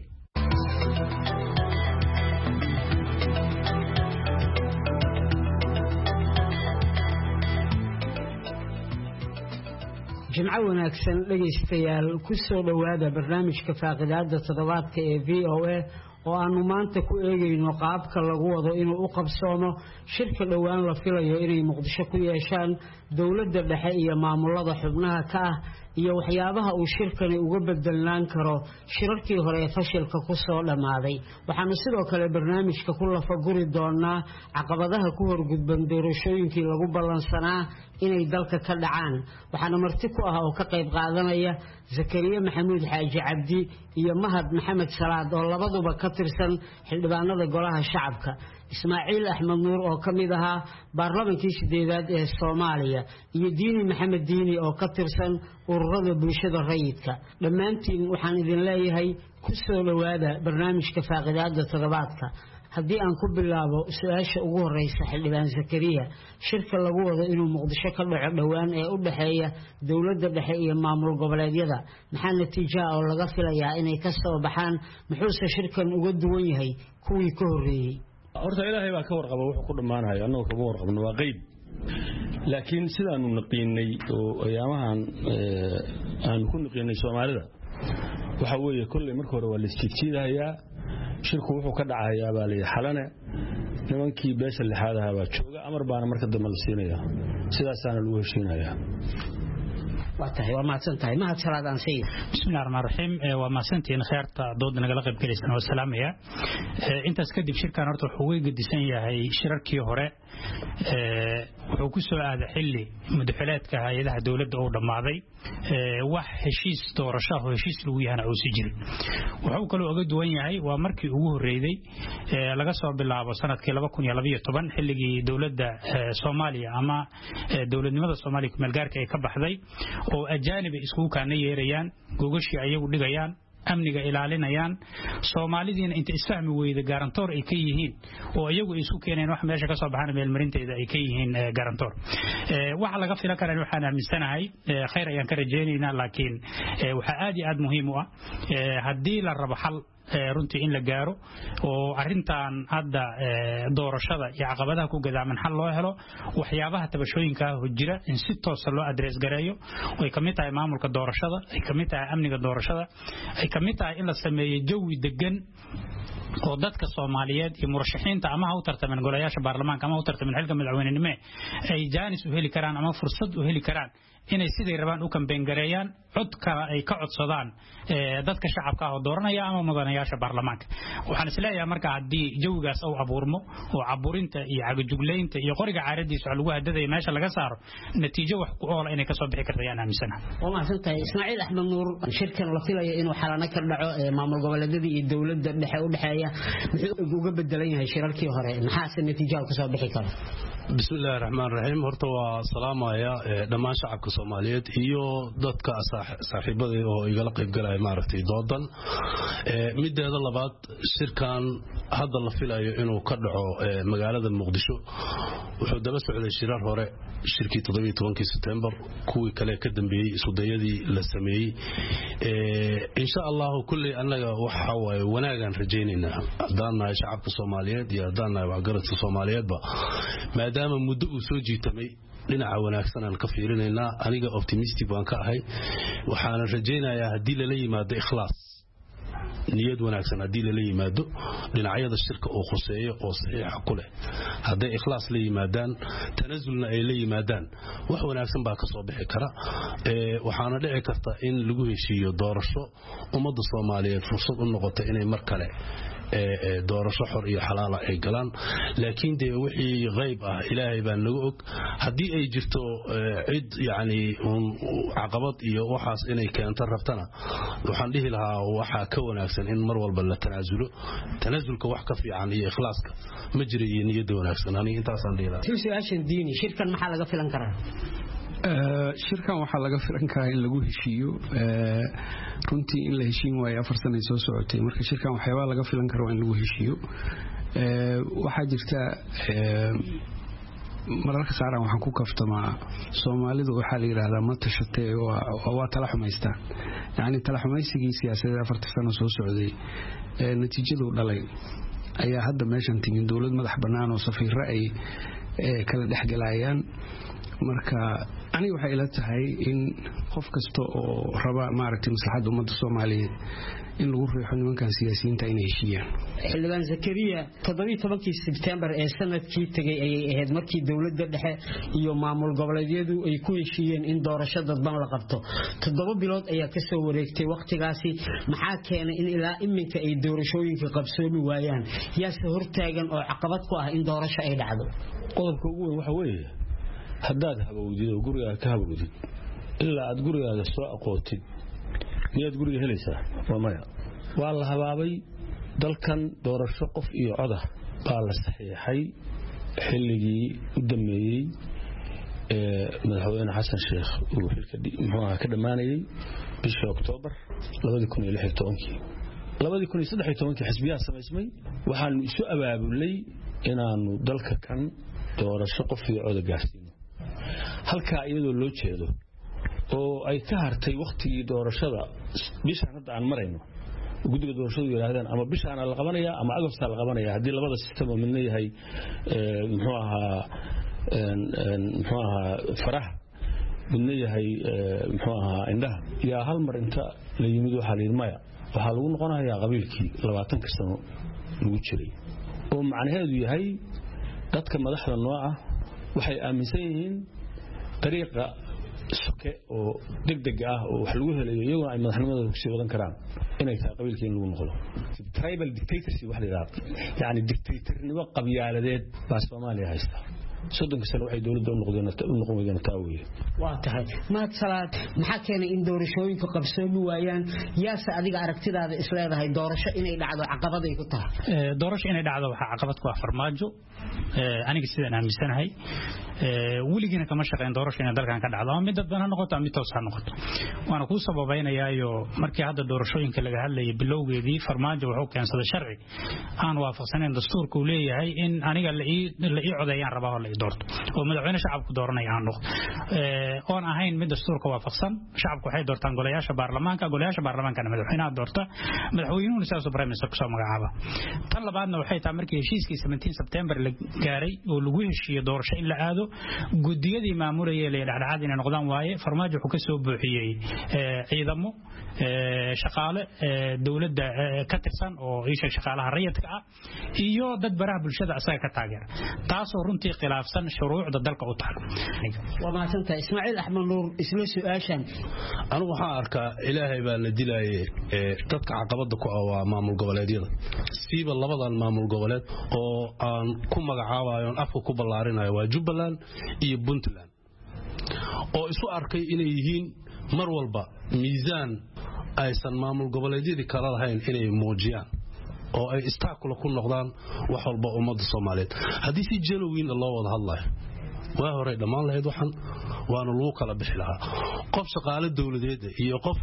Speaker 15: jimco wanaagsan dhegeystayaal ku soo dhawaada barnaamijka faaqidaada toddobaadka ee VOA oo aanu maanta ku eegayno qaabka lagu wado inuu u qabsoomo shirka dhawaan la filayo inay Muqdisho ku yeeshaan dawladda dhexe iyo maamulada xubnaha ka ah iyo waxyaabaha uu shirkani uga bedelaan karo shirarkii hore ee fashilka ku soo dhamaaday. waxaanu sidoo kale barnaamijka ku lafaguri doonaa caqabadaha ku horgudban doorashooyinkii lagu ballansanaa inay dalka ka dhacaan. waxaana marti ku ah oo ka qayb qaadanaya Zakariya Maxamuud Xaaji Cabdi iyo Mahad Maxamed Salaad oo labaduba ka tirsan xildhibaanada golaha shacabka. Ismaaciil Axmed Nuur oo kamid ahaa baarlamaankii 8aad ee Soomaaliya iyo Diini Maxamed Diini oo ka tirsan ururada bulshada rayidka. dhammaantiin waxaan idin leeyahay ku soo dhawaada barnaamijka faaqidaada toddobaadka. haddii aan ku bilaabo su'aasha ugu horeysa xildhibaan Zakariya shirka lagu wado inuu Muqdisho ka dhaco dhawaan ee u dhaxeeya dawladda dhexe iyo maamul goboleedyada maxaa natiijo oo laga filayaa inay ka soo baxaan muxuuse shirkan uga duwan yahay kuwii ka horeeyay.
Speaker 16: horta ilaahay baa ka warqaba wuxuu ku dhamaanayo annagu kama warqabno waa qeyb laakiin sidaanu naqiinay oo ayaamahan aanu ku naqiinay Soomaalida waxa weeye kulli marka hore waa la isjiidayaa shirku wuxuu ka dhacayaa baa la xalane nimankii beesha lixaad ahaa baa jooga amar baana marka dambe la siinaya sidaasaana lagu heshiinayaa.
Speaker 15: waa mahadsantahay Mahad Salaad aan sayid.
Speaker 3: bismillaahir rahmaanir rahiim waa mahadsantiin khayrta dood nagala qayb galaysan oo salaamaya intaas kadib shirkan horta wuxuu uga gedisan yahay shirarkii hore wuxuu ku soo aaday xilli madaxweynaadka hay'adaha dawladda oo dhamaaday wax heshiis doorasho oo heshiis lagu yahay oo si jirin wuxuu kale uga duwan yahay waa markii ugu horeeyay laga soo bilaabo sanadkii 2012 xilligii dawladda Soomaaliya ama dawladnimada Soomaaliya meel gaarka ay ka baxday oo ajaanib isku kaana yeerayaan gogoshii ayagu dhigayaan amniga ilaalinayaan Soomaalidiina inta isfahmi weyda garantor ay ka yihiin oo iyagu isku keeneen wax meesha ka soo baxaan meel marinteeda ay ka yihiin garantor waxa laga filan karaa waxaan aaminsanahay khayr ayaan ka rajaynaynaa laakiin waxa aad iyo aad muhiim u ah hadii la rabo xal runtii in la gaaro oo arintan hadda doorashada iyo caqabadaha ku gadaaman xal loo helo waxyaabaha tabashooyinka jira in si toos ah loo address gareeyo oo ay kamid tahay maamulka doorashada ay kamid tahay amniga doorashada ay kamid tahay in la sameeyo jawi degan oo dadka Soomaaliyeed iyo murashaxiinta ama ha u tartamaan golayaasha baarlamaanka ama u tartamaan xilka madaxweynenimo ay jaanis u heli karaan ama fursad u heli karaan inay sidii rabaan u kambeyn gareeyaan codka ay ka codsadaan dadka shacabka oo dooranaya ama mudanayaasha baarlamaanka waxaan isleeyahay marka hadii jawigaas uu abuurmo oo caburinta iyo cagajugleynta iyo qoriga caaradiisa lagu hadadayo meesha laga saaro natiijo wax ku ool inay ka soo bixi kartayaan aaminsana
Speaker 15: oo maasantahay Ismaaciil Axmed Nuur shirkan la filayo inuu xalana ka dhaco maamul goboleedyada iyo dawladda dhexe u dhaxeeya muxuu uga bedelan yahay shirarkii hore maxaa natiijo ka soo bixi kara
Speaker 4: bismillaahir rahmaanir rahiim horta waa salaamaya dhammaan shacabka Soomaaliyeed iyo dadka saaxiibada oo igala qayb galay maaragtay doodan mideeda labaad shirkan hadda la filayo inuu ka dhaco magaalada Muqdisho wuxuu daba socday shirar hore shirkii 17 September kuwii kale ka dambeeyay isudayadii la sameeyay insha Allah kulli anaga waxa way wanaagan rajaynaynaa hadana shacabka Soomaaliyeed iyo hadana waxgaradka Soomaaliyeedba maadaama muddo uu soo jiitamay dhinaca wanaagsan aan ka fiirinaynaa aniga optimistic baan ka ahay waxaan rajaynayaa hadii la yimaado ikhlaas niyad wanaagsan hadii la yimaado dhinacyada shirka oo khuseeyo oo saxiix ku leh haday ikhlaas la yimaadaan tanazulna ay la yimaadaan wax wanaagsan baa ka soo bixi kara waxaana dhici karta in lagu heshiiyo doorasho ummadda Soomaaliyeed fursad u noqoto inay mar kale doorasho xor iyo xalaal ay galaan laakiin de wixii qayb ah ilaahay baa nagu og hadii ay jirto cid yaani caqabad iyo waxaas inay keento rabtana waxaan dhihi lahaa waxa ka wanaagsan in mar walba la tanaasulka wax ka fiican iyo ikhlaaska ma jiro iyo niyadda wanaagsan aniga intaas aan dhihi lahaa
Speaker 15: su'aashan diini shirkan maxaa laga filan karaa
Speaker 17: shirkan waxaa laga filan karaa in lagu heshiiyo runtii in la heshiin waayo 4 sano soo socotay marka shirkan waxyaabo laga filan karo in lagu heshiiyo waxaa jirta mararka qaar waxaan ku kaftamaa Soomaalidu waxa la yiraahdaa ma tashatay waa tala xumaystaan yani tala xumaysigii siyaasadda 4 sano soo socday natiijadu dhalay ayaa hadda meeshan tigin dawlad madax banaan oo safiirro ay kala dhaxgalayaan marka ani waxa ila tahay in qof kasto oo raba maaragtay maslaxada ummadda Soomaaliyeed in lagu riixo nimankan siyaasiyiinta inay heshiiyaan
Speaker 15: xildhibaan Zakariya 17 September ee sanadkii tagay ayay ahayd markii dawladda dhexe iyo maamul goboleedyadu ay ku heshiiyeen in doorasho dadban la qabto 7 bilood ayaa ka soo wareegtay waqtigaasi maxaa keenay in ilaa iminka ay doorashooyinka qabsoomi waayaan yaase hortaagan oo caqabad ku ah in doorasho ay dhacdo
Speaker 16: qodobka ugu weyn waxa weeye haddaad habowdid oo guriga ka habowdid ilaa aad gurigaaga soo aqootid miyaad guriga helaysaa waa maya waa la habaabay dalkan doorasho qof iyo cod ah baa la saxiixay xilligii u dambeeyay madaxweyne xasan sheekh uu xilka ka dhamaanayay bishii Oktoobar 2013 xisbiyaha samaysmay waxaanu isu abaabulay inaanu dalka kan doorasho qof iyo cod gaarsiino halka iyadoo loo jeedo oo ay ka hartay waqtigii doorashada bishan hadda aan marayno guddiga doorashadu yiraahdaan ama bishan la qabanaya ama agoosta la qabanaya hadii labada system oo midna yahay muxuu ahaa faraha midna yahay muxuu ahaa indhaha yaa hal mar inta la yimid waxa la maya waxa lagu noqonayaa qabiilkii 20 sano lagu jiray oo macnaheedu yahay dadka madaxda nooca waxay aaminsan yihiin dariiqa soke oo degdeg ah oo wax lagu helayo iyagoo ay madaxnimada ku sii wadan karaan inay tahay qabiilkii in lagu noqdo tribal dictatorship wax la yiraahdo yani dictatornimo qabyaaladeed baa Soomaaliya haysta 30 sano waxay dawladda u noqon weeyaan taawiye
Speaker 15: waa tahay maad salaad maxaa keenay in doorashooyinka qabsoomi waayaan yaasa adiga aragtidaada isleedahay doorasho inay dhacdo caqabad ay ku tahay
Speaker 3: doorasho inay dhacdo waxa caqabad ku ah farmaajo aniga sidaan aaminsanahay weligiina kama shaqeyn doorasho inay dalkan ka dhacdo ama mid dadban ha noqoto ama mid toos ha noqoto waana ku sababeynayaayo markii hadda doorashooyinka laga hadlayay bilowgeedii farmaajo wuxuu keensaday sharci aan waafaqsanayn dastuurka uu leeyahay in aniga la ii codeeyaan rabaa oo la ii doorto oo madaxweyne shacabku dooranaya aan noqdo oon ahayn mid dastuurka waafaqsan shacabku waxay doortaan golayaasha baarlamaankana madaxweynaha doorta madaxweynuhuna sidaas prime minister ku soo magacaaba tan labaadna waxay tahay markii heshiiskii 17 September la gaaray oo lagu heshiiyay doorasho in la aado gudiyadii maamulayay ee dhacdhacad inay noqdaan waaye farmaajo wuxuu ka soo buuxiyay ciidamo shaqaale dawladda ka tirsan oo shaqaalaha rayidka ah iyo dad baraha bulshada asaga ka taageera taasoo runtii khilaaf khilaafsan shuruucda dalka u taal
Speaker 15: وما سنت إسماعيل أحمد نور إسلو سؤاشان
Speaker 4: أنا waxaan arkaa ilaahay baa la dilayay dadka caqabada ku ah maamul goboleedyada siiba labadan maamul goboleed oo aan ku magacaabayo afka ku ballaarinayo waa Jubbaland iyo Puntland oo isu arkay inay yihiin mar walba miisaan aysan maamul goboleedyadii kala lahayn inay muujiyaan oo ay istaakula ku noqdaan wax walba ummadda Soomaaliyeed hadii si genuine loo wada hadlayo waa hore dhamaan lahayd waxan waana lagu kala bixi lahaa qof shaqaale dawladeed iyo qof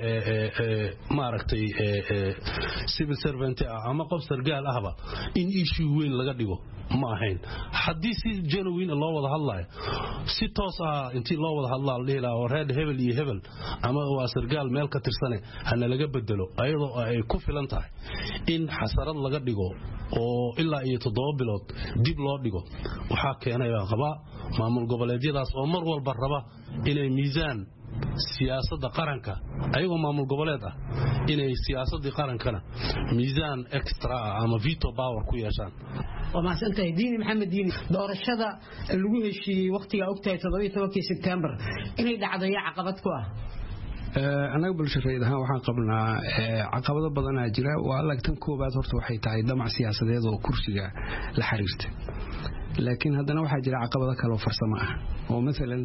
Speaker 4: maaragtay civil servant ama qof sargaal ahba in issue weyn laga dhigo ma ahayn hadii si genuine loo wada hadlayo si toos ah intii loo wada hadlaa leela oo reer hebel iyo hebel ama waa sargaal meel ka tirsanay hana laga bedelo ayadoo ay ku filan tahay in xasarad laga dhigo oo ilaa iyo 7 bilood dib loo dhigo waxa keenaya qaba maamul goboleedyadaas oo mar walba raba inay miisaan siyaasadda qaranka ayagoo maamul goboleed ah inay siyaasadda qarankana miisaan extra ama veto power ku yeeshaan
Speaker 15: وما سنت ديني محمد ديني دور الشذا اللي هو شيء وقتها أكتر 17 سبتمبر إني دعضي عقبتكوا
Speaker 17: anaga bulshadaydaha waxaan qabnaa caqabado badan oo jira waa la tan koobaad horta waxay tahay damac siyaasadeed oo kursiga la xiriirta laakiin haddana waxaa jira caqabado kale oo farsamo ah oo mesela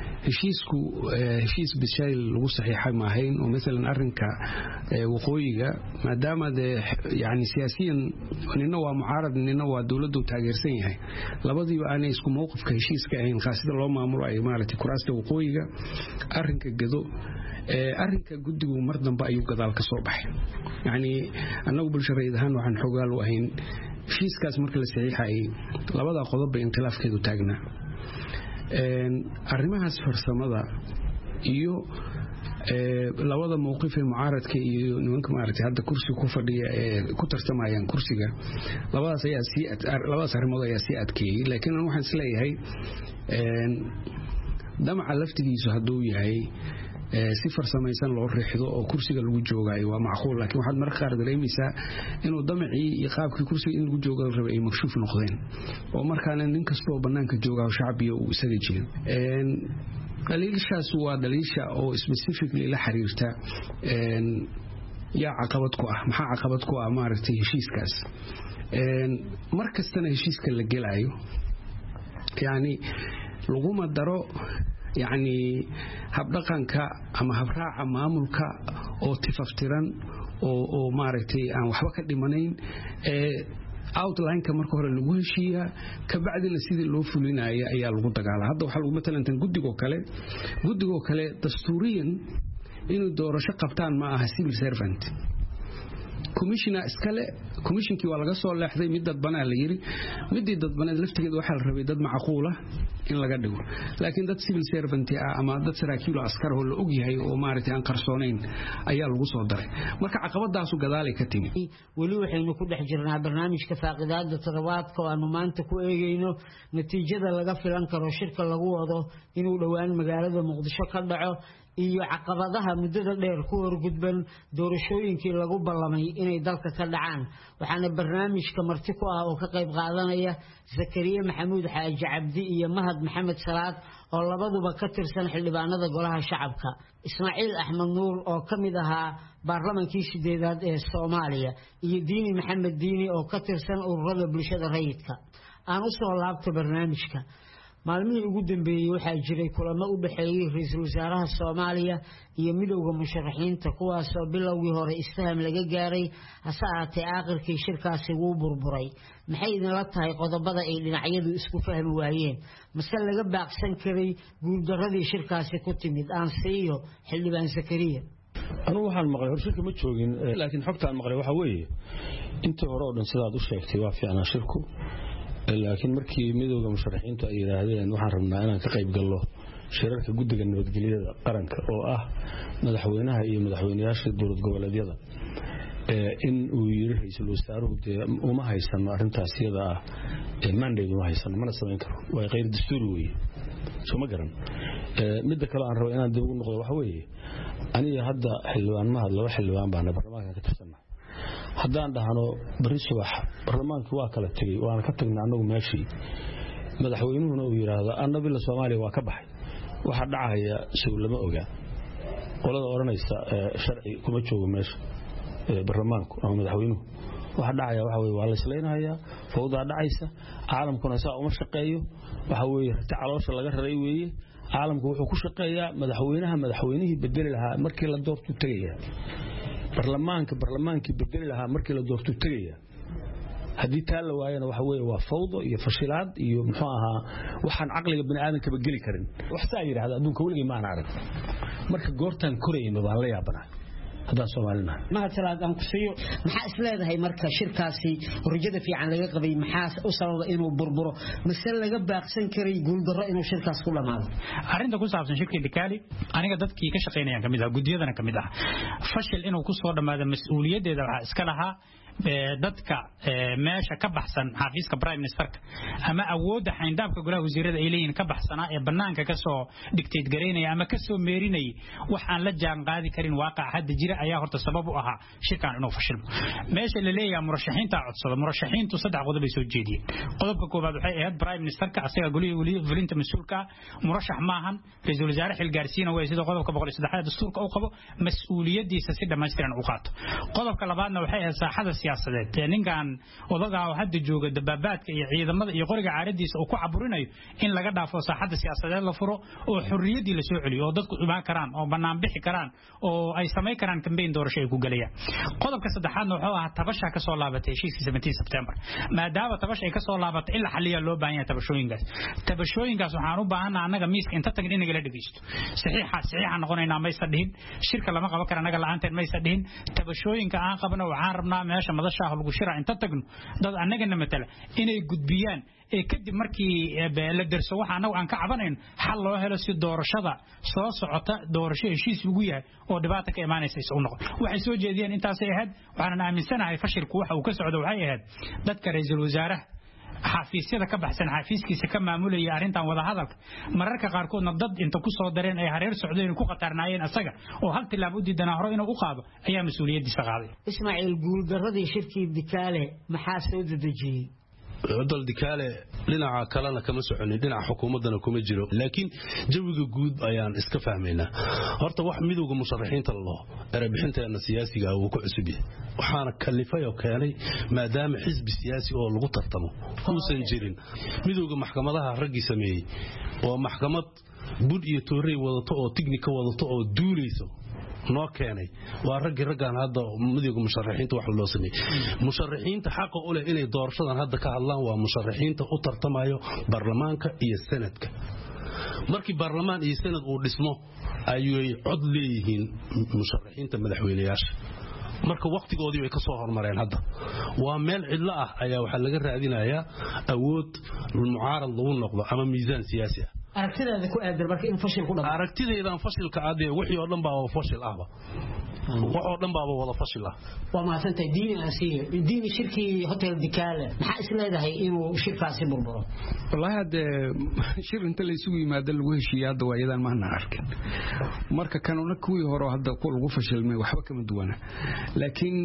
Speaker 17: heshiis bishay lagu saxiixay ma ahayn oo mesela arrinka waqooyiga maadaama yani siyaasiyan nina waa mucaarad nina waa dawladdu taageersan yahay labadiiba aanay isku mowqifka heshiiska ahayn qaasida loo maamulo ay maaragtay kuraasta waqooyiga arrinka gado arrinka guddigu mar dambe ayuu gadaal ka soo baxay yani annagu bulshadaydahan waxaan xogaal u ahayn heshiiskaas marka la saxiixay labada qodob bay inqilaafkeedu taagnaa arrimahaas farsamada iyo labada mowqif ee mucaaradka iyo nimanka maaragtay hadda kursiga ku fadhiya ee ku tartamayaan kursiga labadaas arrimood ayaa sii adkeeyay laakiin aan waxaan isleeyahay damaca laftigiisu hadduu yahay si farsamaysan loo riixdo oo kursiga lagu joogayo waa macquul laakiin waxaad marka qaar dareemaysaa inuu damacii iyo qaabkii kursiga in lagu jooga la rabay ay makshuuf noqdeen oo markaana nin kastoo bannaanka jooga shacbiga uu isaga jiro daliishaas waa daliisha oo specifically la xiriirta yaa caqabad ku ah maxaa caqabad ku ah maaragtay heshiiskaas mar kastana heshiiska la gelayo yani laguma daro يعني habdhaqanka ama habraaca maamulka oo tifaftiran oo maaragtay aan waxba ka dhimanayn outline-ka marka hore lagu heshiiyaa ka bacdina sidii loo fulinayo ayaa lagu dagaalaa hadda waxa lagu matalantan guddigoo kale dastuuriyan inuu doorasho qabtaan ma aha civil servant commissioner iskale commissionkii waa laga soo leexday mid dadbanaa la yiri midii dadbaneed laftigeed waxa la rabay dad macquul ah in laga dhigo laakiin dad civil servant ama dad saraakiil askar oo la og yahay oo maaragtay aan qarsoonayn ayaa lagu soo daray marka caqabadaas u gadaalay ka timi
Speaker 15: wali waxaynu ku dhex jirnaa barnaamijka faaqidaada toddobaadka oo aanu maanta ku eegayno natiijada laga filan karo shirka lagu wado inuu dhawaan magaalada Muqdisho ka dhaco iyo caqabadaha muddada dheer ku horgudban doorashooyinkii lagu ballamay inay dalka ka dhacaan waxaana barnaamijka marti ku ah oo ka qayb qaadanaya Zakariya Maxamuud Xaaji Cabdi iyo Mahad Maxamed Salaad oo labaduba ka tirsan xildhibaanada golaha shacabka Ismaaciil Axmed Nuur oo kamid ahaa baarlamaankii 8aad ee Soomaaliya iyo Diini Maxamed Diini oo ka tirsan ururada bulshada rayidka aan u soo laabto barnaamijka maalmihii ugu dambeeyay waxaa jiray kulamo u dhaxeeyay ra'iisul wasaaraha Soomaaliya iyo midowga musharaxiinta kuwaas oo bilowgii hore isfaham laga gaaray hase ahaatee aakhirkii shirkaasi wuu burburay maxay idinla tahay qodobada ay dhinacyadu isku fahmi waayeen mase laga baaqsan karay guuldaradii shirkaasi ku timid aan siiyo xildhibaan Zakariya
Speaker 16: anigu waxaan maqlay horshirka ma joogin laakiin xogtaan maqlay waxa weeye intii hore oo dhan sidaad u sheegtay waa fiicnaa shirku laakiin markii midowga musharaxiintu ay yiraahdeen waxaan rabnaa inaan ka qayb galno shirarka guddiga nabadgelyada qaranka oo ah madaxweynaha iyo madaxweynayaasha dowlad goboleedyada in uu yiri ra'iisul wasaaruhu uma haysan arintaas iyada ah mandate uma haysan mana sameyn karo way qeyr dastuuri weeye soo ma garan midda kale aan rabo inaan dib ugu noqdo waxa weeye aniga hadda xildhibaan ma hadlo xildhibaan baan barnaamijka ka tirsanaa haddaan dhahno bari subax barnaamijku waa kala tagay waan ka tagnay anagu meeshii madaxweynuhuna uu yiraahdo annabila Soomaaliya waa ka baxay waxa dhacaya soo lama ogaa qolada oranaysa sharci kuma joogo meesha barlamaanku ama madaxweynuhu waxa dhacaya waxa weeye waa la isleenayaa fawda dhacaysa caalamkuna saa uma shaqeeyo waxa weeye tacaloosha laga raray weeye caalamku wuxuu ku shaqeeyaa madaxweynihii bedeli lahaa markii la doorto tagaya barlamaankii bedeli lahaa markii la doorto tagaya haddii taa la waayana waxa weeye waa fawdo iyo fashilaad iyo muxuu ahaa waxaan caqliga bini aadamka geli karin wax saa yiraahdo adduunka weligii ma arag marka goortan korayno baan la yaabanahay haddaan Soomaalina
Speaker 15: mahadsanid aan ku siiyo maxaa isleedahay marka shirkaasi rajada fiican laga qabay maxaa u sababa inuu burburo mas'ala laga baaqsan karay guul darro inuu shirkaas ku dhamaado
Speaker 3: arrinta ku saabsan shirkii Dikaali aniga dadkii ka shaqeynayaan kamid ah gudiyadana kamid ah fashil inuu ku soo dhamaado mas'uuliyadeeda waxa iska lahaa dadka meesha ka baxsan xafiiska prime ministerka ama awoodda xayndaabka golaha wasiirada ay leeyihiin ka baxsana ee banaanka ka soo dictate gareynaya ama ka soo meerinay wax aan la jaan qaadi karin waaqac hadda jira ayaa horta sabab u ahaa shirkan inuu fashilmo meesha la leeyahay murashaxiinta codsada murashaxiintu saddex qodob ay soo jeediyeen qodobka koobaad waxay ahayd prime ministerka asaga goliga fulinta mas'uulka murashax maahan ra'iisul wasaare xil gaarsiina way sida qodobka 103 dastuurka uu qabo mas'uuliyadiisa si dhameystiran u qaato qodobka labaadna waxay ahayd saaxada siyaasadeed ninkan odaga oo hadda jooga dababaadka iyo ciidamada iyo qoriga caaradiisa oo ku caburinayo in laga dhaafo saaxada siyaasadeed la furo oo xurriyadii la soo celiyo oo dadku imaan karaan oo banaan bixi karaan oo ay sameey karaan campaign doorasho ay ku galayaan qodobka saddexaadna wuxuu ahaa tabasha ka soo laabatay heshiiskii 17 September maadaama tabasha ay ka soo laabatay illa xaliya loo baahan yahay tabashooyinkaas waxaan u baahanahay anaga miiska inta tagin inaga la dhageysto saxiixa noqonaynaa ma aysan dhihin shirka lama qaban karo anaga la'aanteen ma aysan dhihin tabashooyinka aan qabno waxaan rabnaa meesha madashaha lagu shiraa inta tagno dad annagana matala inay gudbiyaan kadib markii la darso waxa anagu aan ka cabanayno xal loo helo si doorashada soo socota doorasho heshiis ugu yahay oo dhibaato ka imaanaysa u noqon waxay soo jeediyeen intaas ay ahayd waxaan aaminsanahay fashilku waxa uu ka socdo waxay ahayd dadka ra'iisul wasaaraha xafiisyada ka baxsan xafiiskiisa ka maamulaya arrintan wada hadalka mararka qaarkoodna dad inta ku soo dareen ay hareer socdeen ku qatarnaayeen asaga oo hal tilaab u diidanaa hore inuu u qaado ayaa mas'uuliyadiisa qaaday
Speaker 15: Ismaaciil guul darradii shirkii Dikaale maxaa soo dedejiyay
Speaker 4: dal Dikaale dhinaca kalena kama soconin dhinaca xukuumadana kuma jiro laakiin jawiga guud ayaan iska fahmaynaa horta wax midowga musharaxiinta loo erebixinteena siyaasiga uu ku cusub yahay waxaana kalifay oo keenay maadaama xisbi siyaasi oo lagu tartamo uusan jirin midowga maxkamadaha raggi sameeyay oo maxkamad bud iyo toorey wadato oo tignika wadato oo duulayso noo keenay waa raggan hadda midowga musharaxiinta wax loo sameeyay musharaxiinta xaq u leh inay doorashadan hadda ka hadlaan waa musharaxiinta u tartamayo baarlamaanka iyo sanadka markii baarlamaan iyo sanad uu dhismo ayay cod leeyihiin musharaxiinta madaxweynayaasha marka waqtigoodii way ka soo hormareen hadda waa meel cidla ah ayaa waxa laga raadinayaa awood mucaarad lagu noqdo ama miisaan siyaasi ah
Speaker 15: aragtideeda ku aadan marka in fashil ku dhamaado
Speaker 4: aragtideedan fashilka aadee wixii oo dhan baa fashil ahba oo dhan baa wada fashil ah
Speaker 15: waa maasantay diini shirkii hotel Dikaale maxaa isleedahay inuu shirkaasi burburo
Speaker 17: wallahi hada shir inta la isugu yimaado lagu heshiiyay hadda waayadan ma ana arkin marka kanuna kuwii hore hadda ku lagu fashilmay waxba kama duwana laakiin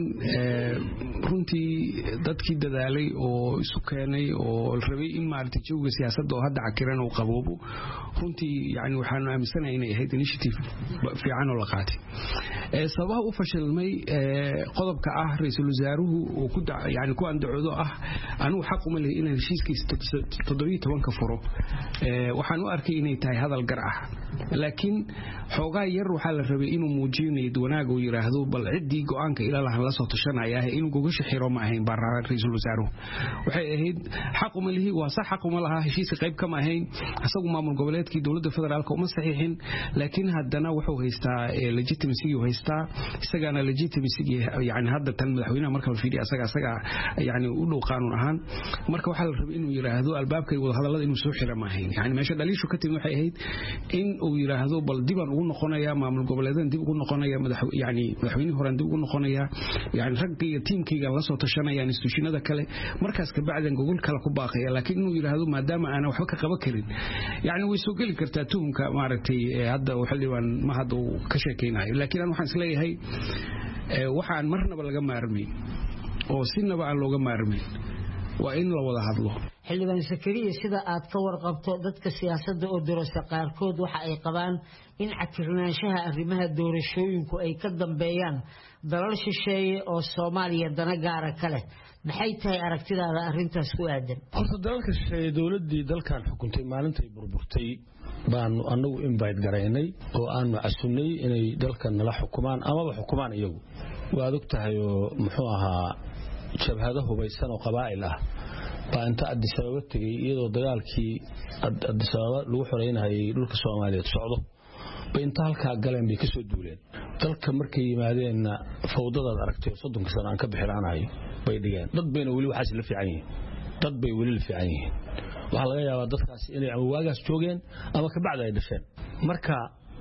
Speaker 17: runtii dadkii dadaalay oo isu keenay oo rabay in maartay jawga siyaasadda oo hadda cakiran oo qaboobo runtii yani waxaan aaminsanahay inay ahayd initiative fiican oo la qaatay sababaha u fashilmay qodobka ah ra'iisul wasaaruhu oo ku yani ku andacoodo ah anigu xaq uma leeyahay inaan heshiiskiisa 17 ka furo waxaan u arkay inay tahay hadal gar ah laakiin xoogaa yar waxa la rabay inuu muujiyo wanaag oo yiraahdo bal cidii go'aanka ilaa la soo tashanaya inuu gogasho xiro ma ahayn baarlamaanka ra'iisul wasaaruhu waxay ahayd xaq uma leeyahay waa sax xaq uma laha heshiiska qayb kama ahayn asagu maamul goboleedkii dawladda federaalka uma saxiixin laakiin haddana wuxuu haystaa legitimacy oo haystaa isagana legitimacy yani hadda tan madaxweynaha marka la fiiriyo asaga yani u dhow qaanuun ahaan marka waxa la rabay inuu yiraahdo albaabka wada hadallada inuu soo xiro ma ahayn yani meesha dhaliishu ka timid waxay ahayd in uu yiraahdo bal diban ugu noqonaya maamul goboleedan dib ugu noqonaya madaxweynaha hore dib ugu noqonaya yani ragga iyo tiimkiga la soo tashanaya institutionada kale markaas ka bacdan gogol kale ku baaqaya laakiin inuu yiraahdo maadaama aan waxba ka qaban karin yani way soo gali kartaa tuhumka maaragtay hadda xilliban ma hadda ka sheekeynayo laakiin aan waxaan isleeyahay waxaan marnaba laga maarmin oo sinaba aan looga maarmin waa in la wada hadlo.
Speaker 15: xildhibaan Sakariya sida aad ka warqabto dadka siyaasadda oo dirasa qaarkood waxa ay qabaan in catirnaanshaha arrimaha doorashooyinku ay ka dambeeyaan dalal shisheeye oo Soomaaliya dana gaar ka leh maxay tahay aragtidaada arrintaas ku aadan
Speaker 16: horta dalalka shisheeye dawladdii dalkan xukuntay maalintay burburtay baanu anagu invite garaynay oo aanu casunnay inay dalkan nala xukumaan amaba xukumaan iyagu waad ogtahay oo muxuu ahaa jabhado hubaysan oo qabaa'il ah baa inta Addis Ababa tagay iyadoo dagaalkii Addis Ababa lagu xoreynayay dhulka Soomaaliyeed socdo bay inta halka galeen bay ka soo duuleen dalka markay yimaadeen fawdada aragtay 30 sano aan ka bixiraanahay bay dhigeen dad bayna wali waxaas la fiican yihiin dad bay wali la fiican yihiin waxa laga yaabaa dadkaas inay waagaas joogeen ama ka bacda ay dhasheen marka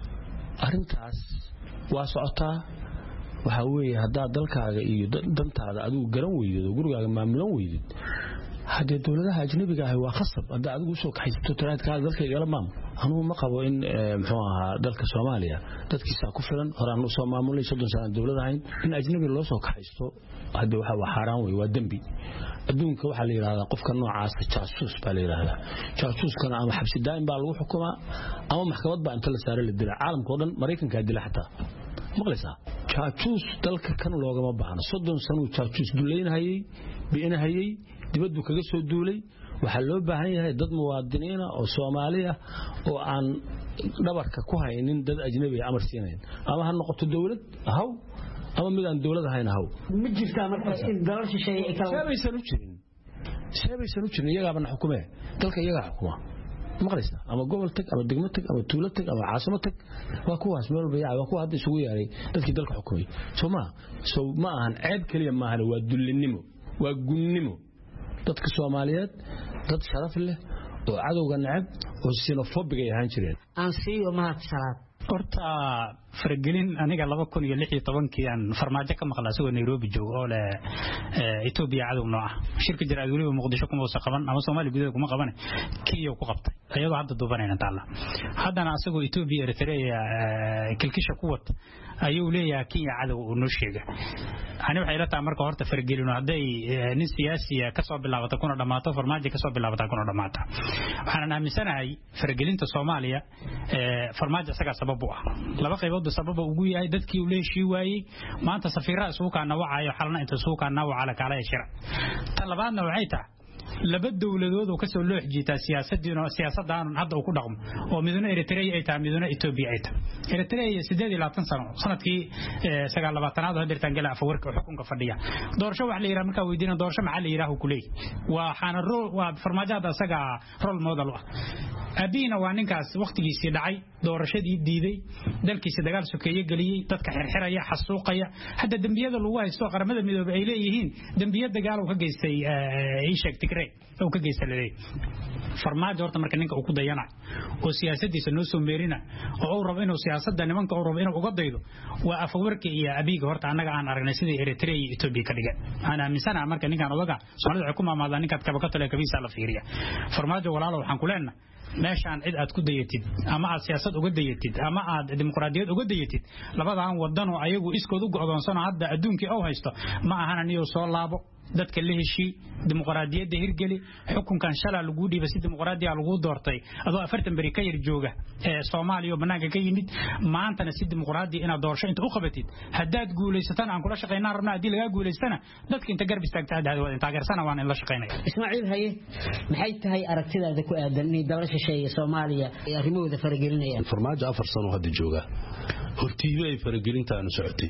Speaker 16: arintaas waa socotaa waxa weeye hadaa dalkaaga iyo dantaada adigu garan weydo gurigaaga maamulan weydo hadii dawladaha ajnabiga ah waa khasab hadaa adigu soo kaxaysto tiraadka dalkayga la maamul anuu ma qabo in muxuu ahaa dalka Soomaaliya dadkiisa ku filan horaan u soo maamulay 30 sano dawladahayn in ajnabi loo soo kaxaysto hadii waxa xaraan way waa dambi adduunka waxa la yiraahdaa qofka noocaas jaasuus baa la yiraahdaa jaasuuskana ama xabsi daa'im baa lagu xukumaa ama maxkamad baa inta la saaray la dilaa caalamka oo dhan Mareykanka dila xataa maqlaysaa jaasuus dalka kan loogama baahna 30 sano jaasuus duleynayay biinahayay dibaddu kaga soo duulay waxa loo baahan yahay dad muwaadiniin oo Soomaali ah oo aan dhabarka ku haynin dad ajnabi amar siineen ama ha noqoto dawlad haw ama mid aan dawlad ahayn haw
Speaker 15: ma jirtaa marka in dalal shisheeye ay kala
Speaker 16: sheebaysan u jirin iyaga bana xukumee dalka iyaga xukuma maqlaysaa ama gobol tag ama degmo tag ama tuulo tag ama caasimo tag waa kuwaas meel walba waa kuwa hadda isugu yaaray dadkii dalka xukumay soo ma ahan ceeb kaliya ma ahan waa dullinimo waa gunnimo dadka Soomaaliyeed dad sharaf leh oo cadowga nacab oo xenophobic ay ahaan jireen
Speaker 15: aan siiyo mahad salaad
Speaker 3: horta fargelin aniga 2016 aan farmaajo ka maqlaa soo Nairobi joogo oo leh Ethiopia cadow nooc shirka jiraad waliba Muqdisho kuma soo qaban ama Soomaaliya gudaheeda kuma qaban kiyo ku qabtay ayadoo hadda duubanayna taala haddana asagoo Ethiopia Eritrea kilkisha ku wad ayuu leeyahay Kenya cadow oo noo sheega ani waxay la tahay marka horta fargelin haday nin siyaasi ka soo bilaabata kuna dhamaato farmaajo ka soo bilaabata kuna dhamaata waxaan aaminsanahay fargelinta Soomaaliya farmaajo asaga sabab u ah laba qaybood sabab ugu yahay dadkii uu leeshii waayay maanta safiirada suuqa nawacayo xalna inta suuqa nawaca kala shira talabaadna waxay tahay laba dawladood oo ka soo loo xijitaa siyaasaddan hadda uu ku dhaqmo oo midna Eritrea ay tahay midna Ethiopia ay tahay Eritrea 28 sano sanadkii 29aad oo dirtan gala afwarka xukunka fadhiya doorasho wax la yiraahdo marka weydiina doorasho maxaa la yiraahdo kulay waa xanaro waa farmaajada asaga role model ah abina waa ninkaas waqtigiisii dhacay doorashadii diiday dalkiisa dagaal sokeeye galiyay dadka xirxiraya xasuuqaya hadda dambiyada lagu haysto qaramada midoobay ay leeyihiin dambiyo dagaal oo ka geystay ay sheegtay oo ka geystay farmaajo horta marka ninka uu ku dayana oo siyaasadiisa noo soo meerina oo uu rabo inuu siyaasadda nimanka uu rabo inuu uga daydo waa afwarka iyo abiga horta anaga aan aragnay sidii Eritrea iyo Ethiopia ka dhigan ana aaminsana marka ninkan odaga Soomaalida ku maamaadaan ninka kaba ka tale kabiisa la fiiriya farmaajo walaalo waxaan ku leenahay meeshaan cid aad ku dayatid ama aad siyaasad uga dayatid ama aad dimuqraadiyad uga dayatid labadaan wadan oo ayagu iskood u go'doonsan hadda adduunkii oo haysto ma ahan aniyo soo laabo dadka la heshii dimuqraadiyadda hirgeli xukunkan shala lagu dhiibay si dimuqraadiya lagu doortay adoo 40 bari ka yar jooga ee Soomaaliya oo banaanka ka yimid maantana si dimuqraadi inaad doorasho inta u qabatid hadaad guuleysatan aan kula shaqeynaa rabnaa hadii laga guuleystana dadka inta garb istaagtaa waa taageersana waan in la shaqeynaa
Speaker 15: Ismaaciil haye maxay tahay aragtidaada ku aadan in dalasha shisheeye Soomaaliya ay arrimahooda faragelinayaan
Speaker 4: farmaajo 4 sano hadda jooga hortiibay faragelintaan socotay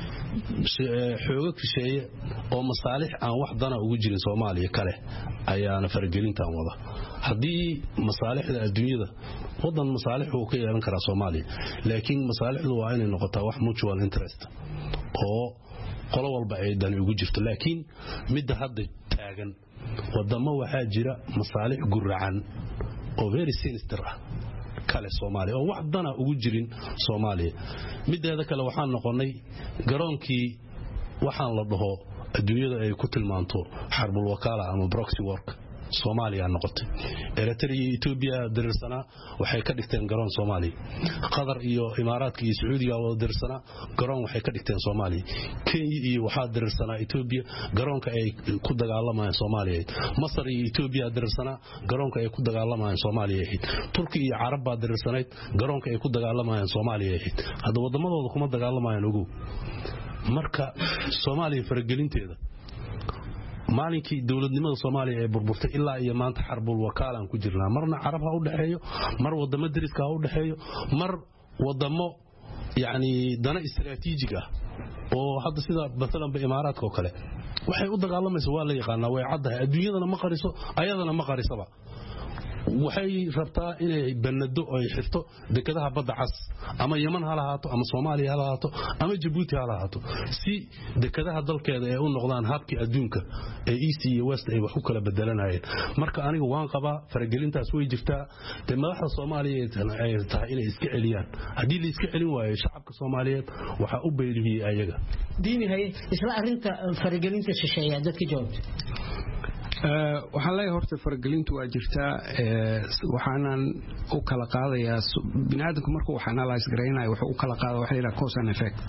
Speaker 4: xoogag shisheeye oo masaalix aan wax dana ugu jirin Soomaaliya kale ayaana faragelintaan wada hadii masaalixda adduunyada wadan masaalix uu ka yeelan kara Soomaaliya laakiin masaalixdu waa inay noqotaa wax mutual interest oo qolo walba ay dan ugu jirto laakiin mid hadda taagan wadamo waxa jira masaalix guracan oo very sinister ah kale Soomaaliya oo wax dana ugu jirin Soomaaliya mideeda kale waxaan noqonay garoonkii waxaan la dhaho adduunyada ay ku tilmaanto xarbul wakaala ama proxy work Soomaaliya noqotay Eritrea iyo Ethiopia dirirsana waxay ka dhigteen garoon Soomaaliya Qatar iyo Imaaraadka iyo Sacuudiga oo dirirsana garoon waxay ka dhigteen Soomaaliya Kenya iyo waxa dirirsana Ethiopia garoonka ay ku dagaalamayaan Soomaaliya Masar iyo Ethiopia dirirsana garoonka ay ku dagaalamayaan Soomaaliya Turkiga iyo Carab baa dirirsanayd garoonka ay ku dagaalamayaan Soomaaliya hadda wadamadooda kuma dagaalamayaan ugu marka Soomaaliya faragelinteeda maalinkii dawladnimada Soomaaliya ee burburtay ilaa iyo maanta xarbul wakaalan ku jirnaa marna Carab ha u dhaxeeyo mar wadamo dariska ha u dhaxeeyo mar wadamo yani dana istiraatiijig ah oo hadda sida basalan Imaaraadka oo kale waxay u dagaalamaysaa waa la yaqaanaa way caddahay adduunyadana ma qariso ayadana ma qarisaba waxay rabtaa inay banado oo ay xirto dekadaha badda cas ama Yemen ha lahaato ama Soomaaliya ha lahaato ama Djibouti ha lahaato si dekadaha dalkeeda ay u noqdaan habkii adduunka ee East iyo West ay wax u kala bedelanayeen marka aniga waan qabaa faragelintaas way jirtaa madaxda Soomaaliyeed ay tahay inay iska celiyaan hadii la iska celin waayo shacabka Soomaaliyeed waxa u beeliyay ayaga
Speaker 15: diinahay isla arinta faragelinta shisheeye dadka joogta
Speaker 17: waxaan leeyahay horta faragelintu waa jirtaa waxaanan u kala qaadayaa bini'aadamku markuu wax analyze gareynayo wuxuu u kala qaadaa waxa la yiraahdo cause and effect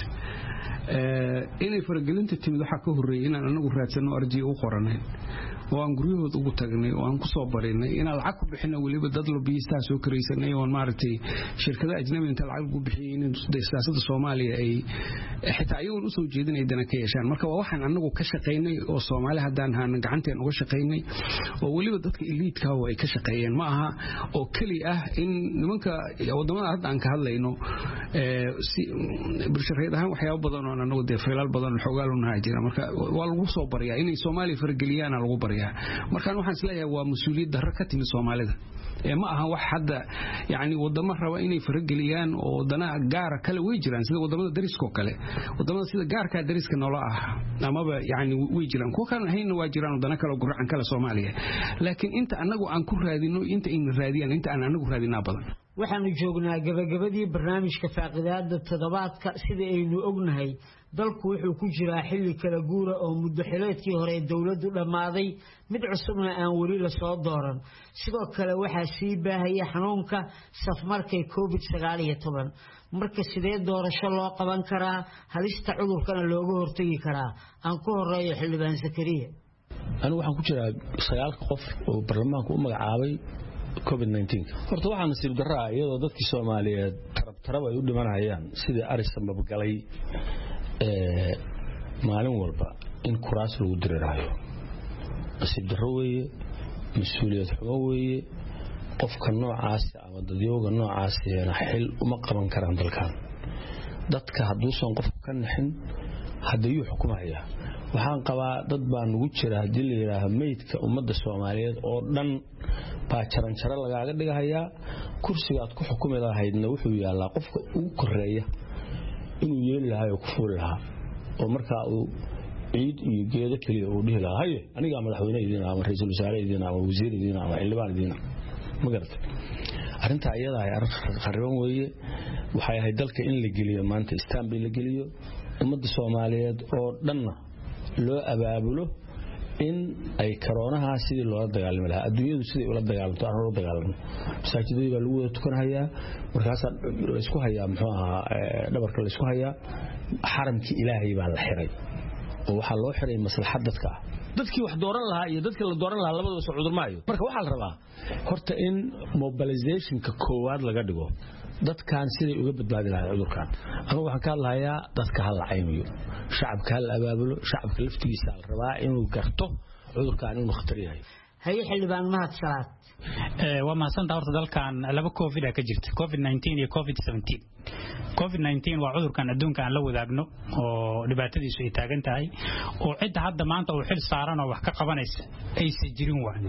Speaker 17: inay faragelinta timid waxa ka horeeyay inaan anagu raadsano arjiyo u qoranayn oo aan guryahood ugu tagnay oo aan ku soo barinay in lacag ku bixino waliba dad lobbyista soo kareysanay oo maartay shirkadaha ajnabi inta lacag ugu bixiyeen in siyaasadda Soomaaliya ay xitaa ayagu u soo jeedinay dana ka yeeshaan marka waa waxaan anagu ka shaqeynay oo Soomaali hadaan haan gacanteen uga shaqeynay oo waliba dadka elite-ka ay ka shaqeeyeen ma aha oo kali ah in nimanka wadamada hadda aan ka hadlayno si bulshada waxyaabo badan oo anagu deefeelal badan xogaal u nahay jira marka waa lagu soo bariyaa inay Soomaaliya farageliyaan lagu bariyaa markaan waxaan isleeyahay waa mas'uuliyad darro ka timid Soomaalida ma aha wax hadda yani wadamo raba inay farageliyaan oo dana gaar kale way jiraan sida wadamada dariska oo kale wadamada sida gaarka dariska noola ah amaba yani way jiraan kuwa kan hayna waa jiraan dana kale guracan kale Soomaaliya laakiin inta anagu aan ku raadino inta in raadiyaan inta aan anagu raadinaa badan
Speaker 15: waxaanu joognaa gabagabadii barnaamijka faaqidaada toddobaadka sida aynu ognahay dalku wuxuu ku jiraa xilli kala guura oo muddo xileedkii hore dawladdu dhamaaday mid cusubna aan wali la soo dooran sidoo kale waxa sii baahaya xanuunka safmarkay COVID-19 marka sidee doorasho loo qaban karaa halista cudurkana looga hortagi karaa aan ku horeeyo xildhibaan Zakariya
Speaker 16: anigu waxaan ku jiraa 9 qof oo baarlamaanka u magacaabay COVID-19 horta waxaa nasiib darro iyadoo dadkii Soomaaliyeed tarab ay u dhimanayaan sidii arisan babgalay maalin walba in kuraas lagu dirirayo nasiib darro weeye mas'uuliyad xumo weeye qofka noocaas ama dadyooga noocaas xil uma qaban karaan dalkan dadka hadduusan qofku ka naxin hadii xukumaaya waxaan qabaa dad baan ugu jira hadii la yiraahdo meydka ummadda Soomaaliyeed oo dhan baa jaran lagaaga dhigayaa kursiga aad ku xukumi lahaydna wuxuu yaalaa qofka ugu koreeya inuu yeeli lahaa oo ku fuuli lahaa oo markaa uu ciid iyo geedo kaliya uu dhihi lahaa haye aniga madaxweyne idin ama ra'iisul wasaare idin ama wasiir idin ama xildhibaan idin ma garata arinta iyada ay qarriban weeye waxay ahayd dalka in la geliyo maanta Istanbul la geliyo ummadda Soomaaliyeed oo dhanna loo abaabulo in ay corona sidii loo dagaalami lahaa adduunyadu sidii ula dagaalanto aan loo dagaalamo masaajidada baa lagu wada tukanayaa markaas isku hayaa muxuu ahaa dhabarka la isku hayaa xaramkii Ilaahay baa la xiray oo waxa loo xiray maslaxad dadkii wax dooran lahaa iyo dadkii la dooran lahaa labadaba soo cudur maayo marka waxa la rabaa horta in mobilizationka koowaad laga dhigo dadkan sidii uga badbaadi lahayd cudurkan ama waxaan ka hadlayaa dadka hal caymiyo shacabka hal abaabulo shacabka laftigiisa la rabaa inuu garto cudurkan inuu khatar yahay
Speaker 15: hay xildhibaan mahad salaad
Speaker 3: waa maasanta horta dalkan laba covid ka jirta covid-19 iyo covid-17 covid-19 waa cudurkan adduunka aan la wadaagno oo dhibaatadiisu ay taagan tahay oo cid hadda maanta uu xil saaran oo wax ka qabanaysa aysan jirin waa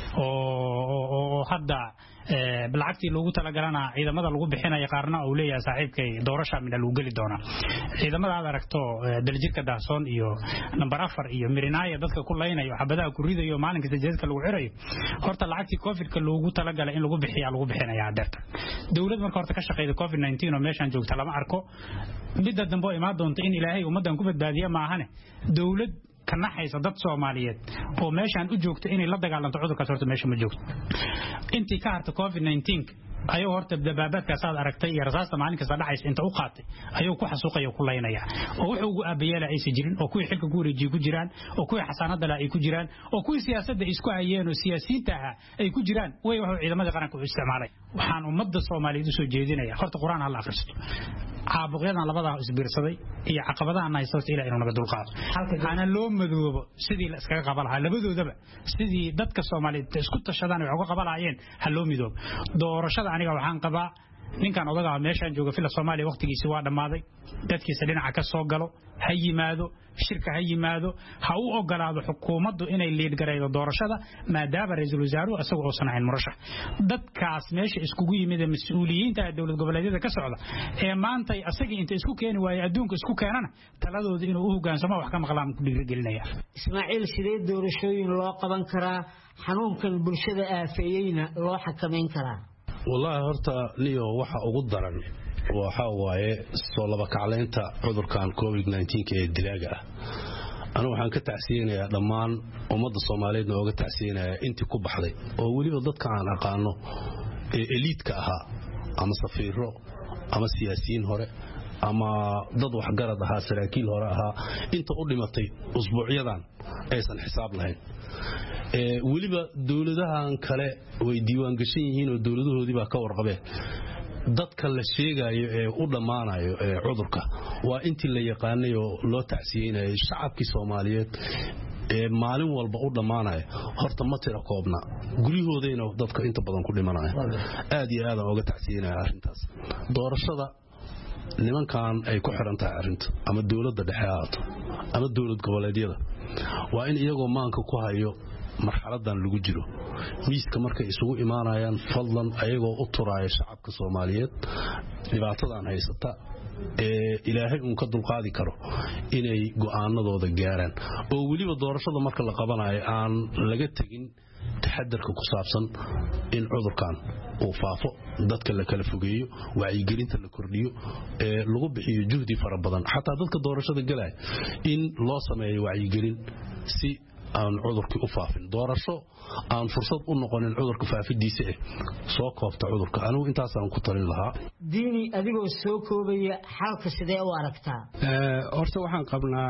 Speaker 3: oo hadda lacagtii loogu talagalana ciidamada lagu bixinayo qaarna uu leeyahay saaxiibkay doorasho mid lagu gali doona ciidamada aad aragto daljirka daahsoon iyo number 4 iyo mirinaaya dadka ku leynayo xabadaha ku ridayo maalinka jeedka lagu xirayo horta lacagtii covid-ka loogu talagalay in lagu bixiyo lagu bixinayaa darta dawlad marka horta ka shaqeeyda covid-19 oo meeshan joogta lama arko midda dambe imaa doonto in Ilaahay ummadan ku badbaadiyo ma ahane dawlad ka naxaysa dad Soomaaliyeed oo meeshan u joogto inay la dagaalanto cudurkaas horta meesha ma joogto intii ka harta COVID-19 ayuu horta dabaabaadkaas aad aragtay iyo rasaasta maalin kasta dhacaysa inta u qaatay ayuu ku xasuuqay ku laynaya oo wuxuu ugu aabayeela ay jirin oo kuwii xilka guureejiyay ku jiraan oo kuwii xasaanada ay ku jiraan oo kuwii siyaasadda isku hayeen oo siyaasiyiinta ay ku jiraan way wax ciidamada qaranka u isticmaalay waxaan ummadda Soomaaliyeed u soo jeedinaya horta Quraan hal akhristo caabuqyadan labada isbiirsaday iyo caqabadaha haysto ilaa inuu naga dulqaado ana loo madoobo sidii la iskaga qaban lahaa labadoodaba sidii dadka Soomaaliyeed isku tashadaan ay uga qaban lahaayeen hal loo midoobo doorashada aniga waxaan qabaa ninkan odaga meeshan jooga fila Soomaaliya waqtigiisa waa dhamaaday dadkiisa dhinaca ka soo galo ha yimaado shirka ha yimaado ha u ogolaado xukuumaddu inay lead garaydo doorashada maadaama ra'iisul wasaaruhu asagu oo sanayn murashax dadkaas meesha iskugu yimid mas'uuliyiinta dawlad goboleedyada ka socda ee maanta asagii inta isku keeni waayay adduunka isku keenana taladooda inuu u hogaansamo wax ka maqlaan ku dhiirigelinaya
Speaker 15: Ismaaciil sidee doorashooyin loo qaban karaa xanuunkan bulshada aafeeyayna loo xakameyn karaa
Speaker 4: والله هرتا ليو waxa ugu daran waxa waaye soo laba kacleynta cudurkan COVID-19 ee dilaaga ah anu waxaan ka tacsiyeenayaa dhammaan ummadda Soomaaliyeed oo uga tacsiyeenayaa intii ku baxday oo waliba dadka aan aqaano ee elite-ka ahaa ama safiiro ama siyaasiyiin hore ama dad wax garad ahaa saraakiil hore ahaa inta u dhimatay usbuucyadan aysan xisaab lahayn waliba dawladahan kale way diiwaan gashan yihiin oo dawladahoodii baa ka warqabeen dadka la sheegayo ee u dhamaanayo ee cudurka waa intii la yaqaanay oo loo tacsiyeenay shacabkii Soomaaliyeed ee maalin walba u dhamaanayo horta ma tira koobna guriyahoodeena dadka inta badan ku dhimanayo aad iyo aad uga tacsiyeenay arintaas doorashada nimankan ay ku xiran tahay arinta ama dawladda dhexe ahaato ama dawlad goboleedyada waa in iyagoo maanka ku hayo marxaladan lagu jiro miiska markay isugu imaanayaan fadlan ayagoo u turaaya shacabka Soomaaliyeed dhibaatadan haysata ee ilaahay uu ka dulqaadi karo inay go'aanadooda gaaraan oo waliba doorashada marka la qabanayo aan laga tagin taxadarka ku saabsan in cudurkan uu faafo dadka la kala fogeeyo wacyigelinta la kordhiyo ee lagu bixiyo juhdi fara badan xataa dadka doorashada galay in loo sameeyo wacyigelin si aan cudurkii u faafin doorasho aan fursad u noqonin cudurka faafidiisa soo koobta cudurka anigu intaas aan ku talin lahaa
Speaker 15: diini adigoo soo koobaya xalka sidee u aragtaa
Speaker 17: horta waxaan qabnaa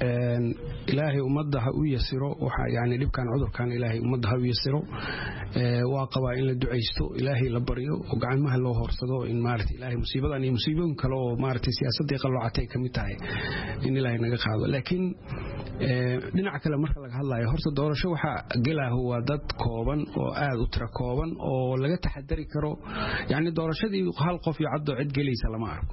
Speaker 17: ilaahay ummadda ha u yasiro waxa yaani dhibkan cudurkan ilaahay ummadda ha u yasiro waa qabaa in la duceysto ilaahay la baryo oo gacmaha loo horsado in maartay ilaahay musiibadan iyo musiibooyin kale oo maartay siyaasadii qalloocatay kamid tahay in ilaahay naga qaado laakiin dhinaca kale marka laga hadlayo horta doorasho waxa galaahu waa dad kooban oo aad u tira kooban oo laga taxadari karo yaani doorashadii hal qof iyo cad oo cid galaysa lama arko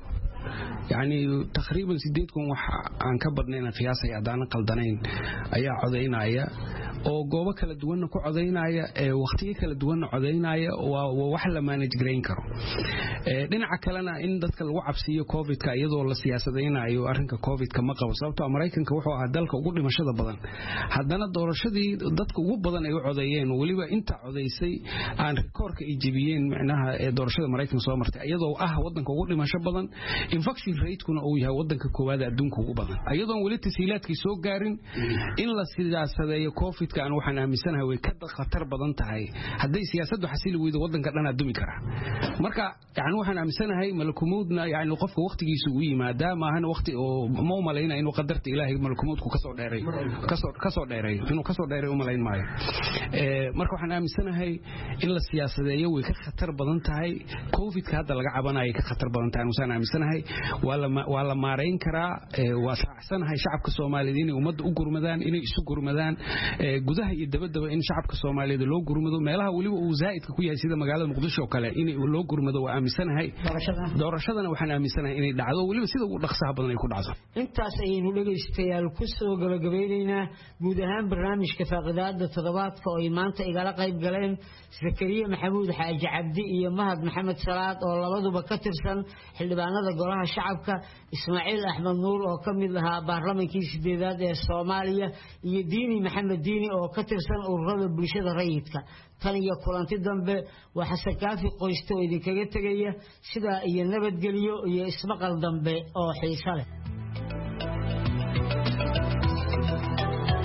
Speaker 17: يعني تقريبا 8 wax aan ka badnayn qiyaasay adaan qaldanayn ayaa codeynaya oo goobo kala duwan ku codeynaya ee waqtiyo kala duwan codeynaya waa wax la manage gareyn karo dhinaca kalena in dadka lagu cabsiyo covid-ka iyadoo la siyaasadeynayo arrinka covid-ka ma qabo sababtoo Mareykanka wuxuu ahaa dalka ugu dhimashada badan haddana doorashadii dadka ugu badan ay u codeeyeen waliba inta codeysay aan rikoorka ay jibiyeen macnaha ee doorashada Mareykanka soo martay iyadoo ah wadanka ugu dhimasho badan infection rate-kuna uu yahay wadanka koowaad adduunka ugu badan ayadoo wali tasiilaadkii soo gaarin in la siyaasadeeyo covid-ka aan waxaan aaminsanahay way ka khatar badan tahay haddii siyaasaddu xasili weydo wadanka dhan adumi kara marka yani waxaan aaminsanahay malakumuudna yani qofka waqtigiisa uu yimaada ma ahan waqti oo ma umaleynaa inuu qadarta ilaahay malakumuudku ka soo dheeray inuu ka soo dheeray umaleyn maayo marka waxaan aaminsanahay in la siyaasadeeyo way ka khatar badan tahay covid-ka hadda laga cabanayo ka khatar badan tahay waxaan aaminsanahay waa la maareyn karaa waa raacsanahay shacabka Soomaaliyeed inay ummadda u gurmadaan inay isu gurmadaan gudaha iyo dabadaba in shacabka Soomaaliyeed loo gurmado meelaha waliba uu zaa'idka ku yahay sida magaalada Muqdisho oo kale in loo gurmado waa aaminsanahay doorashadana waxaan aaminsanahay inay dhacdo waliba sida ugu dhaqsaha badan ay ku dhacdo
Speaker 15: intaas ayaynu dhageystayaal ku soo gabagabeynaa guud ahaan barnaamijka faaqidaada toddobaadka oo ay maanta igala qayb galeen Zakariya Maxamuud Xaaji Cabdi iyo Mahad Maxamed Salaad oo labaduba ka tirsan xildhibaanada golaha shacabka Ismaaciil Axmed Nuur oo kamid ahaa baarlamaankii 8aad ee Soomaaliya iyo Diini Maxamed Diini oo ka tirsan ururada bulshada rayidka tan iyo kulanti dambe waxa sakaafi qoysto idinkaga tagaya sida iyo nabadgeliyo iyo ismaqal dambe oo xiiso leh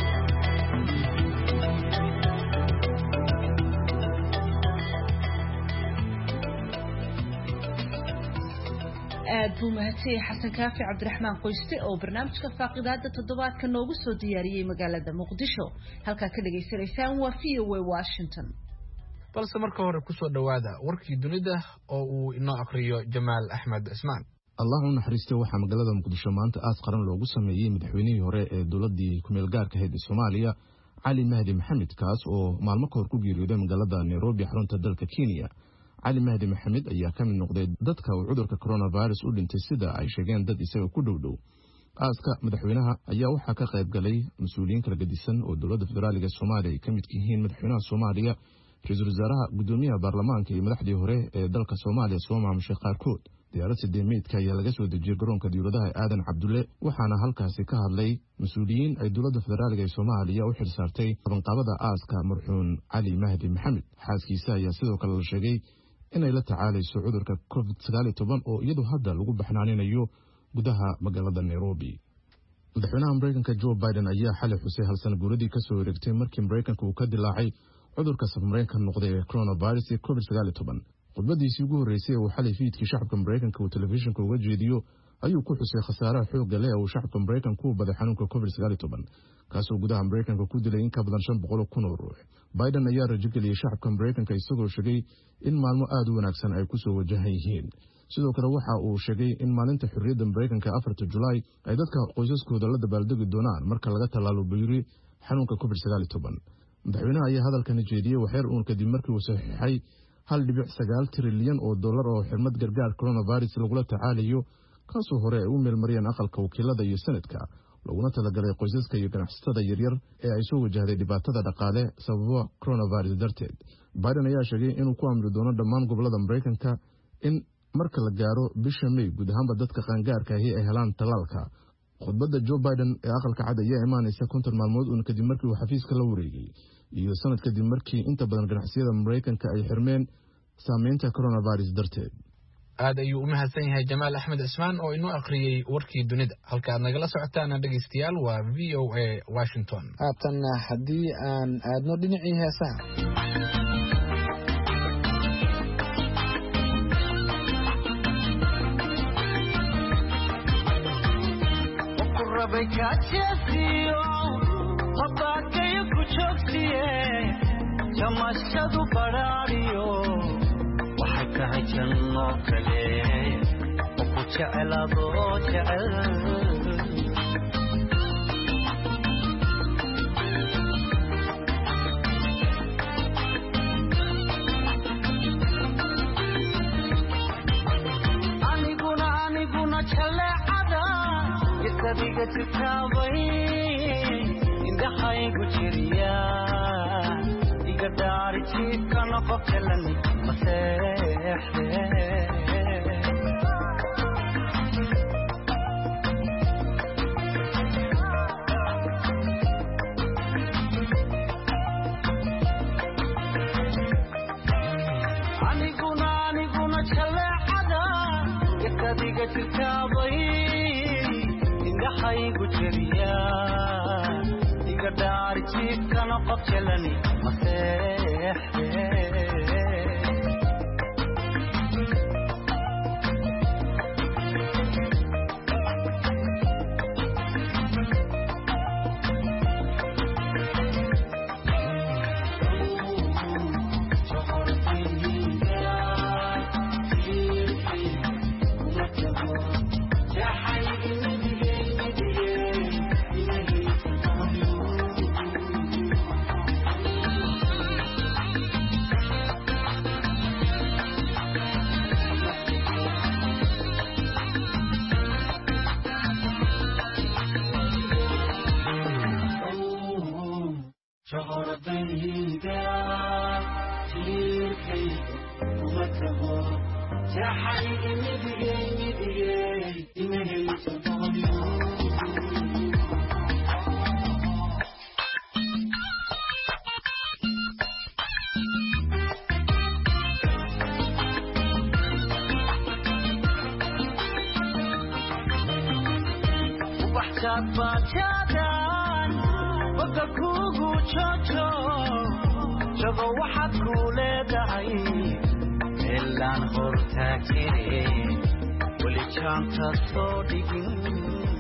Speaker 1: aad buu mahadsanyahay xasan kaafi cabdiraxmaan qoyste oo barnaamijka faaqidaada toddobaadka noogu soo diyaariyey magaalada muqdisho halkaa ka dhagaysanaysaan waa VOA Washington.
Speaker 2: balse marka hore ku soo dhawaada warkii dunida oo uu inoo akhriyo Jamaal Axmed Ismaan.
Speaker 5: allah u naxariisto waxaa magaalada muqdisho maanta aas qaran loogu sameeyey madaxweynihii hore ee dowladii ku meel gaarka ahayd ee Soomaaliya Cali Mahdi Maxamed kaas oo maalmo ka hor ku geeriyooday magaalada Nairobi xarunta dalka Kenya. Cali Mahdi Maxamed ayaa ka mid noqday dadka uu cudurka coronavirus u dhintay sida ay sheegeen dad isaga ku dhow. aaska madaxweynaha ayaa waxaa ka qayb galay mas'uuliyiin kala gedisan oo dowladda federaaliga Soomaaliya ay ka mid yihiin madaxweynaha Soomaaliya, ra'iisul wasaaraha, gudoomiyaha baarlamaanka iyo madaxdii hore ee dalka Soomaaliya soo maamushay qaarkood. diyaaradda deemeedka ayaa laga soo dejiyay garoonka diyaaradaha Aadan Cabdulle waxaana halkaasi ka hadlay mas'uuliyiin ay dowladda federaaliga ee Soomaaliya u xilsaartay qabanqaabada aaska marxuun Cali Mahdi Maxamed. xaaskiisa ayaa sidoo kale la sheegay inay la tacaalayso cudurka COVID-19 oo iyadoo hadda lagu baxnaaninayo gudaha magaalada Nairobi. madaxweynaha Mareykanka Joe Biden ayaa xalay xusay hal sano guuradii ka soo wareegtay markii Mareykanka uu ka dilaacay cudurka safmareenka noqday ee coronavirus ee COVID-19. khudbadiisii ugu horeysay ee uu xalay fiidkii shacabka Mareykanka uu telefishinka uga jeediyo ayuu ku xusay khasaaraha xoogga leh ee uu shacabka Mareykanka ku baday xanuunka COVID-19 kaasoo gudaha Mareykanka ku dilay in ka badan 500,000 oo ruux. Biden ayaa rajo geliyay shacabka Mareykanka isagoo sheegay in maalmo aad u wanaagsan ay ku soo wajahan yihiin. sidoo kale waxa uu sheegay in maalinta xurriyadda Mareykanka 4 July ay dadka qoysaskooda la dabaaldegi doonaan marka laga tallaalo bayri xanuunka COVID-19. madaxweynaha ayaa hadalkan jeediyay waxyar uun kadib markii uu saxiixay $1.9 trilyan oo xirmad gargaar coronavirus lagula tacaalayo kaasoo hore ay u meelmariyeen aqalka wakiilada iyo sanadka laguna talagalay qoysaska iyo ganacsatada yaryar ee ay soo wajahday dhibaatada dhaqaale sababo coronavirus darteed. Biden ayaa sheegay inuu ku amri doono dhammaan gobolada Mareykanka in marka la gaaro bisha May guud ahaanba dadka qaangaarka ahi ay helaan talaalka. khudbadda Joe Biden ee aqalka cad ayaa imaanaysa 50 maalmood uun kadib markii uu xafiiska la wareegay iyo sanad kadib markii inta badan ganacsiyada Mareykanka ay xirmeen saameynta coronavirus darteed.
Speaker 2: aad ayuu u mahadsan yahay Jamaal Axmed Ismaan oo inoo akhriyay warkii dunida. halka aad nagala socotaan dhageystayaal waa VOA Washington.
Speaker 18: haatan haddii aan aadno dhinacii heesaha
Speaker 19: jamashadu baraariyo waxay tahay janno kale oo ku jecelaado jecel aniguna jaleecada isadiga jirtaabay indhahaygu jiriya dari jidkana qofjalan maseexde aniguna jaleecada yakadiga jirtaabay indhahaygu jiriya iga dhaari jidkana qofjalani weli jaanta soo dhigin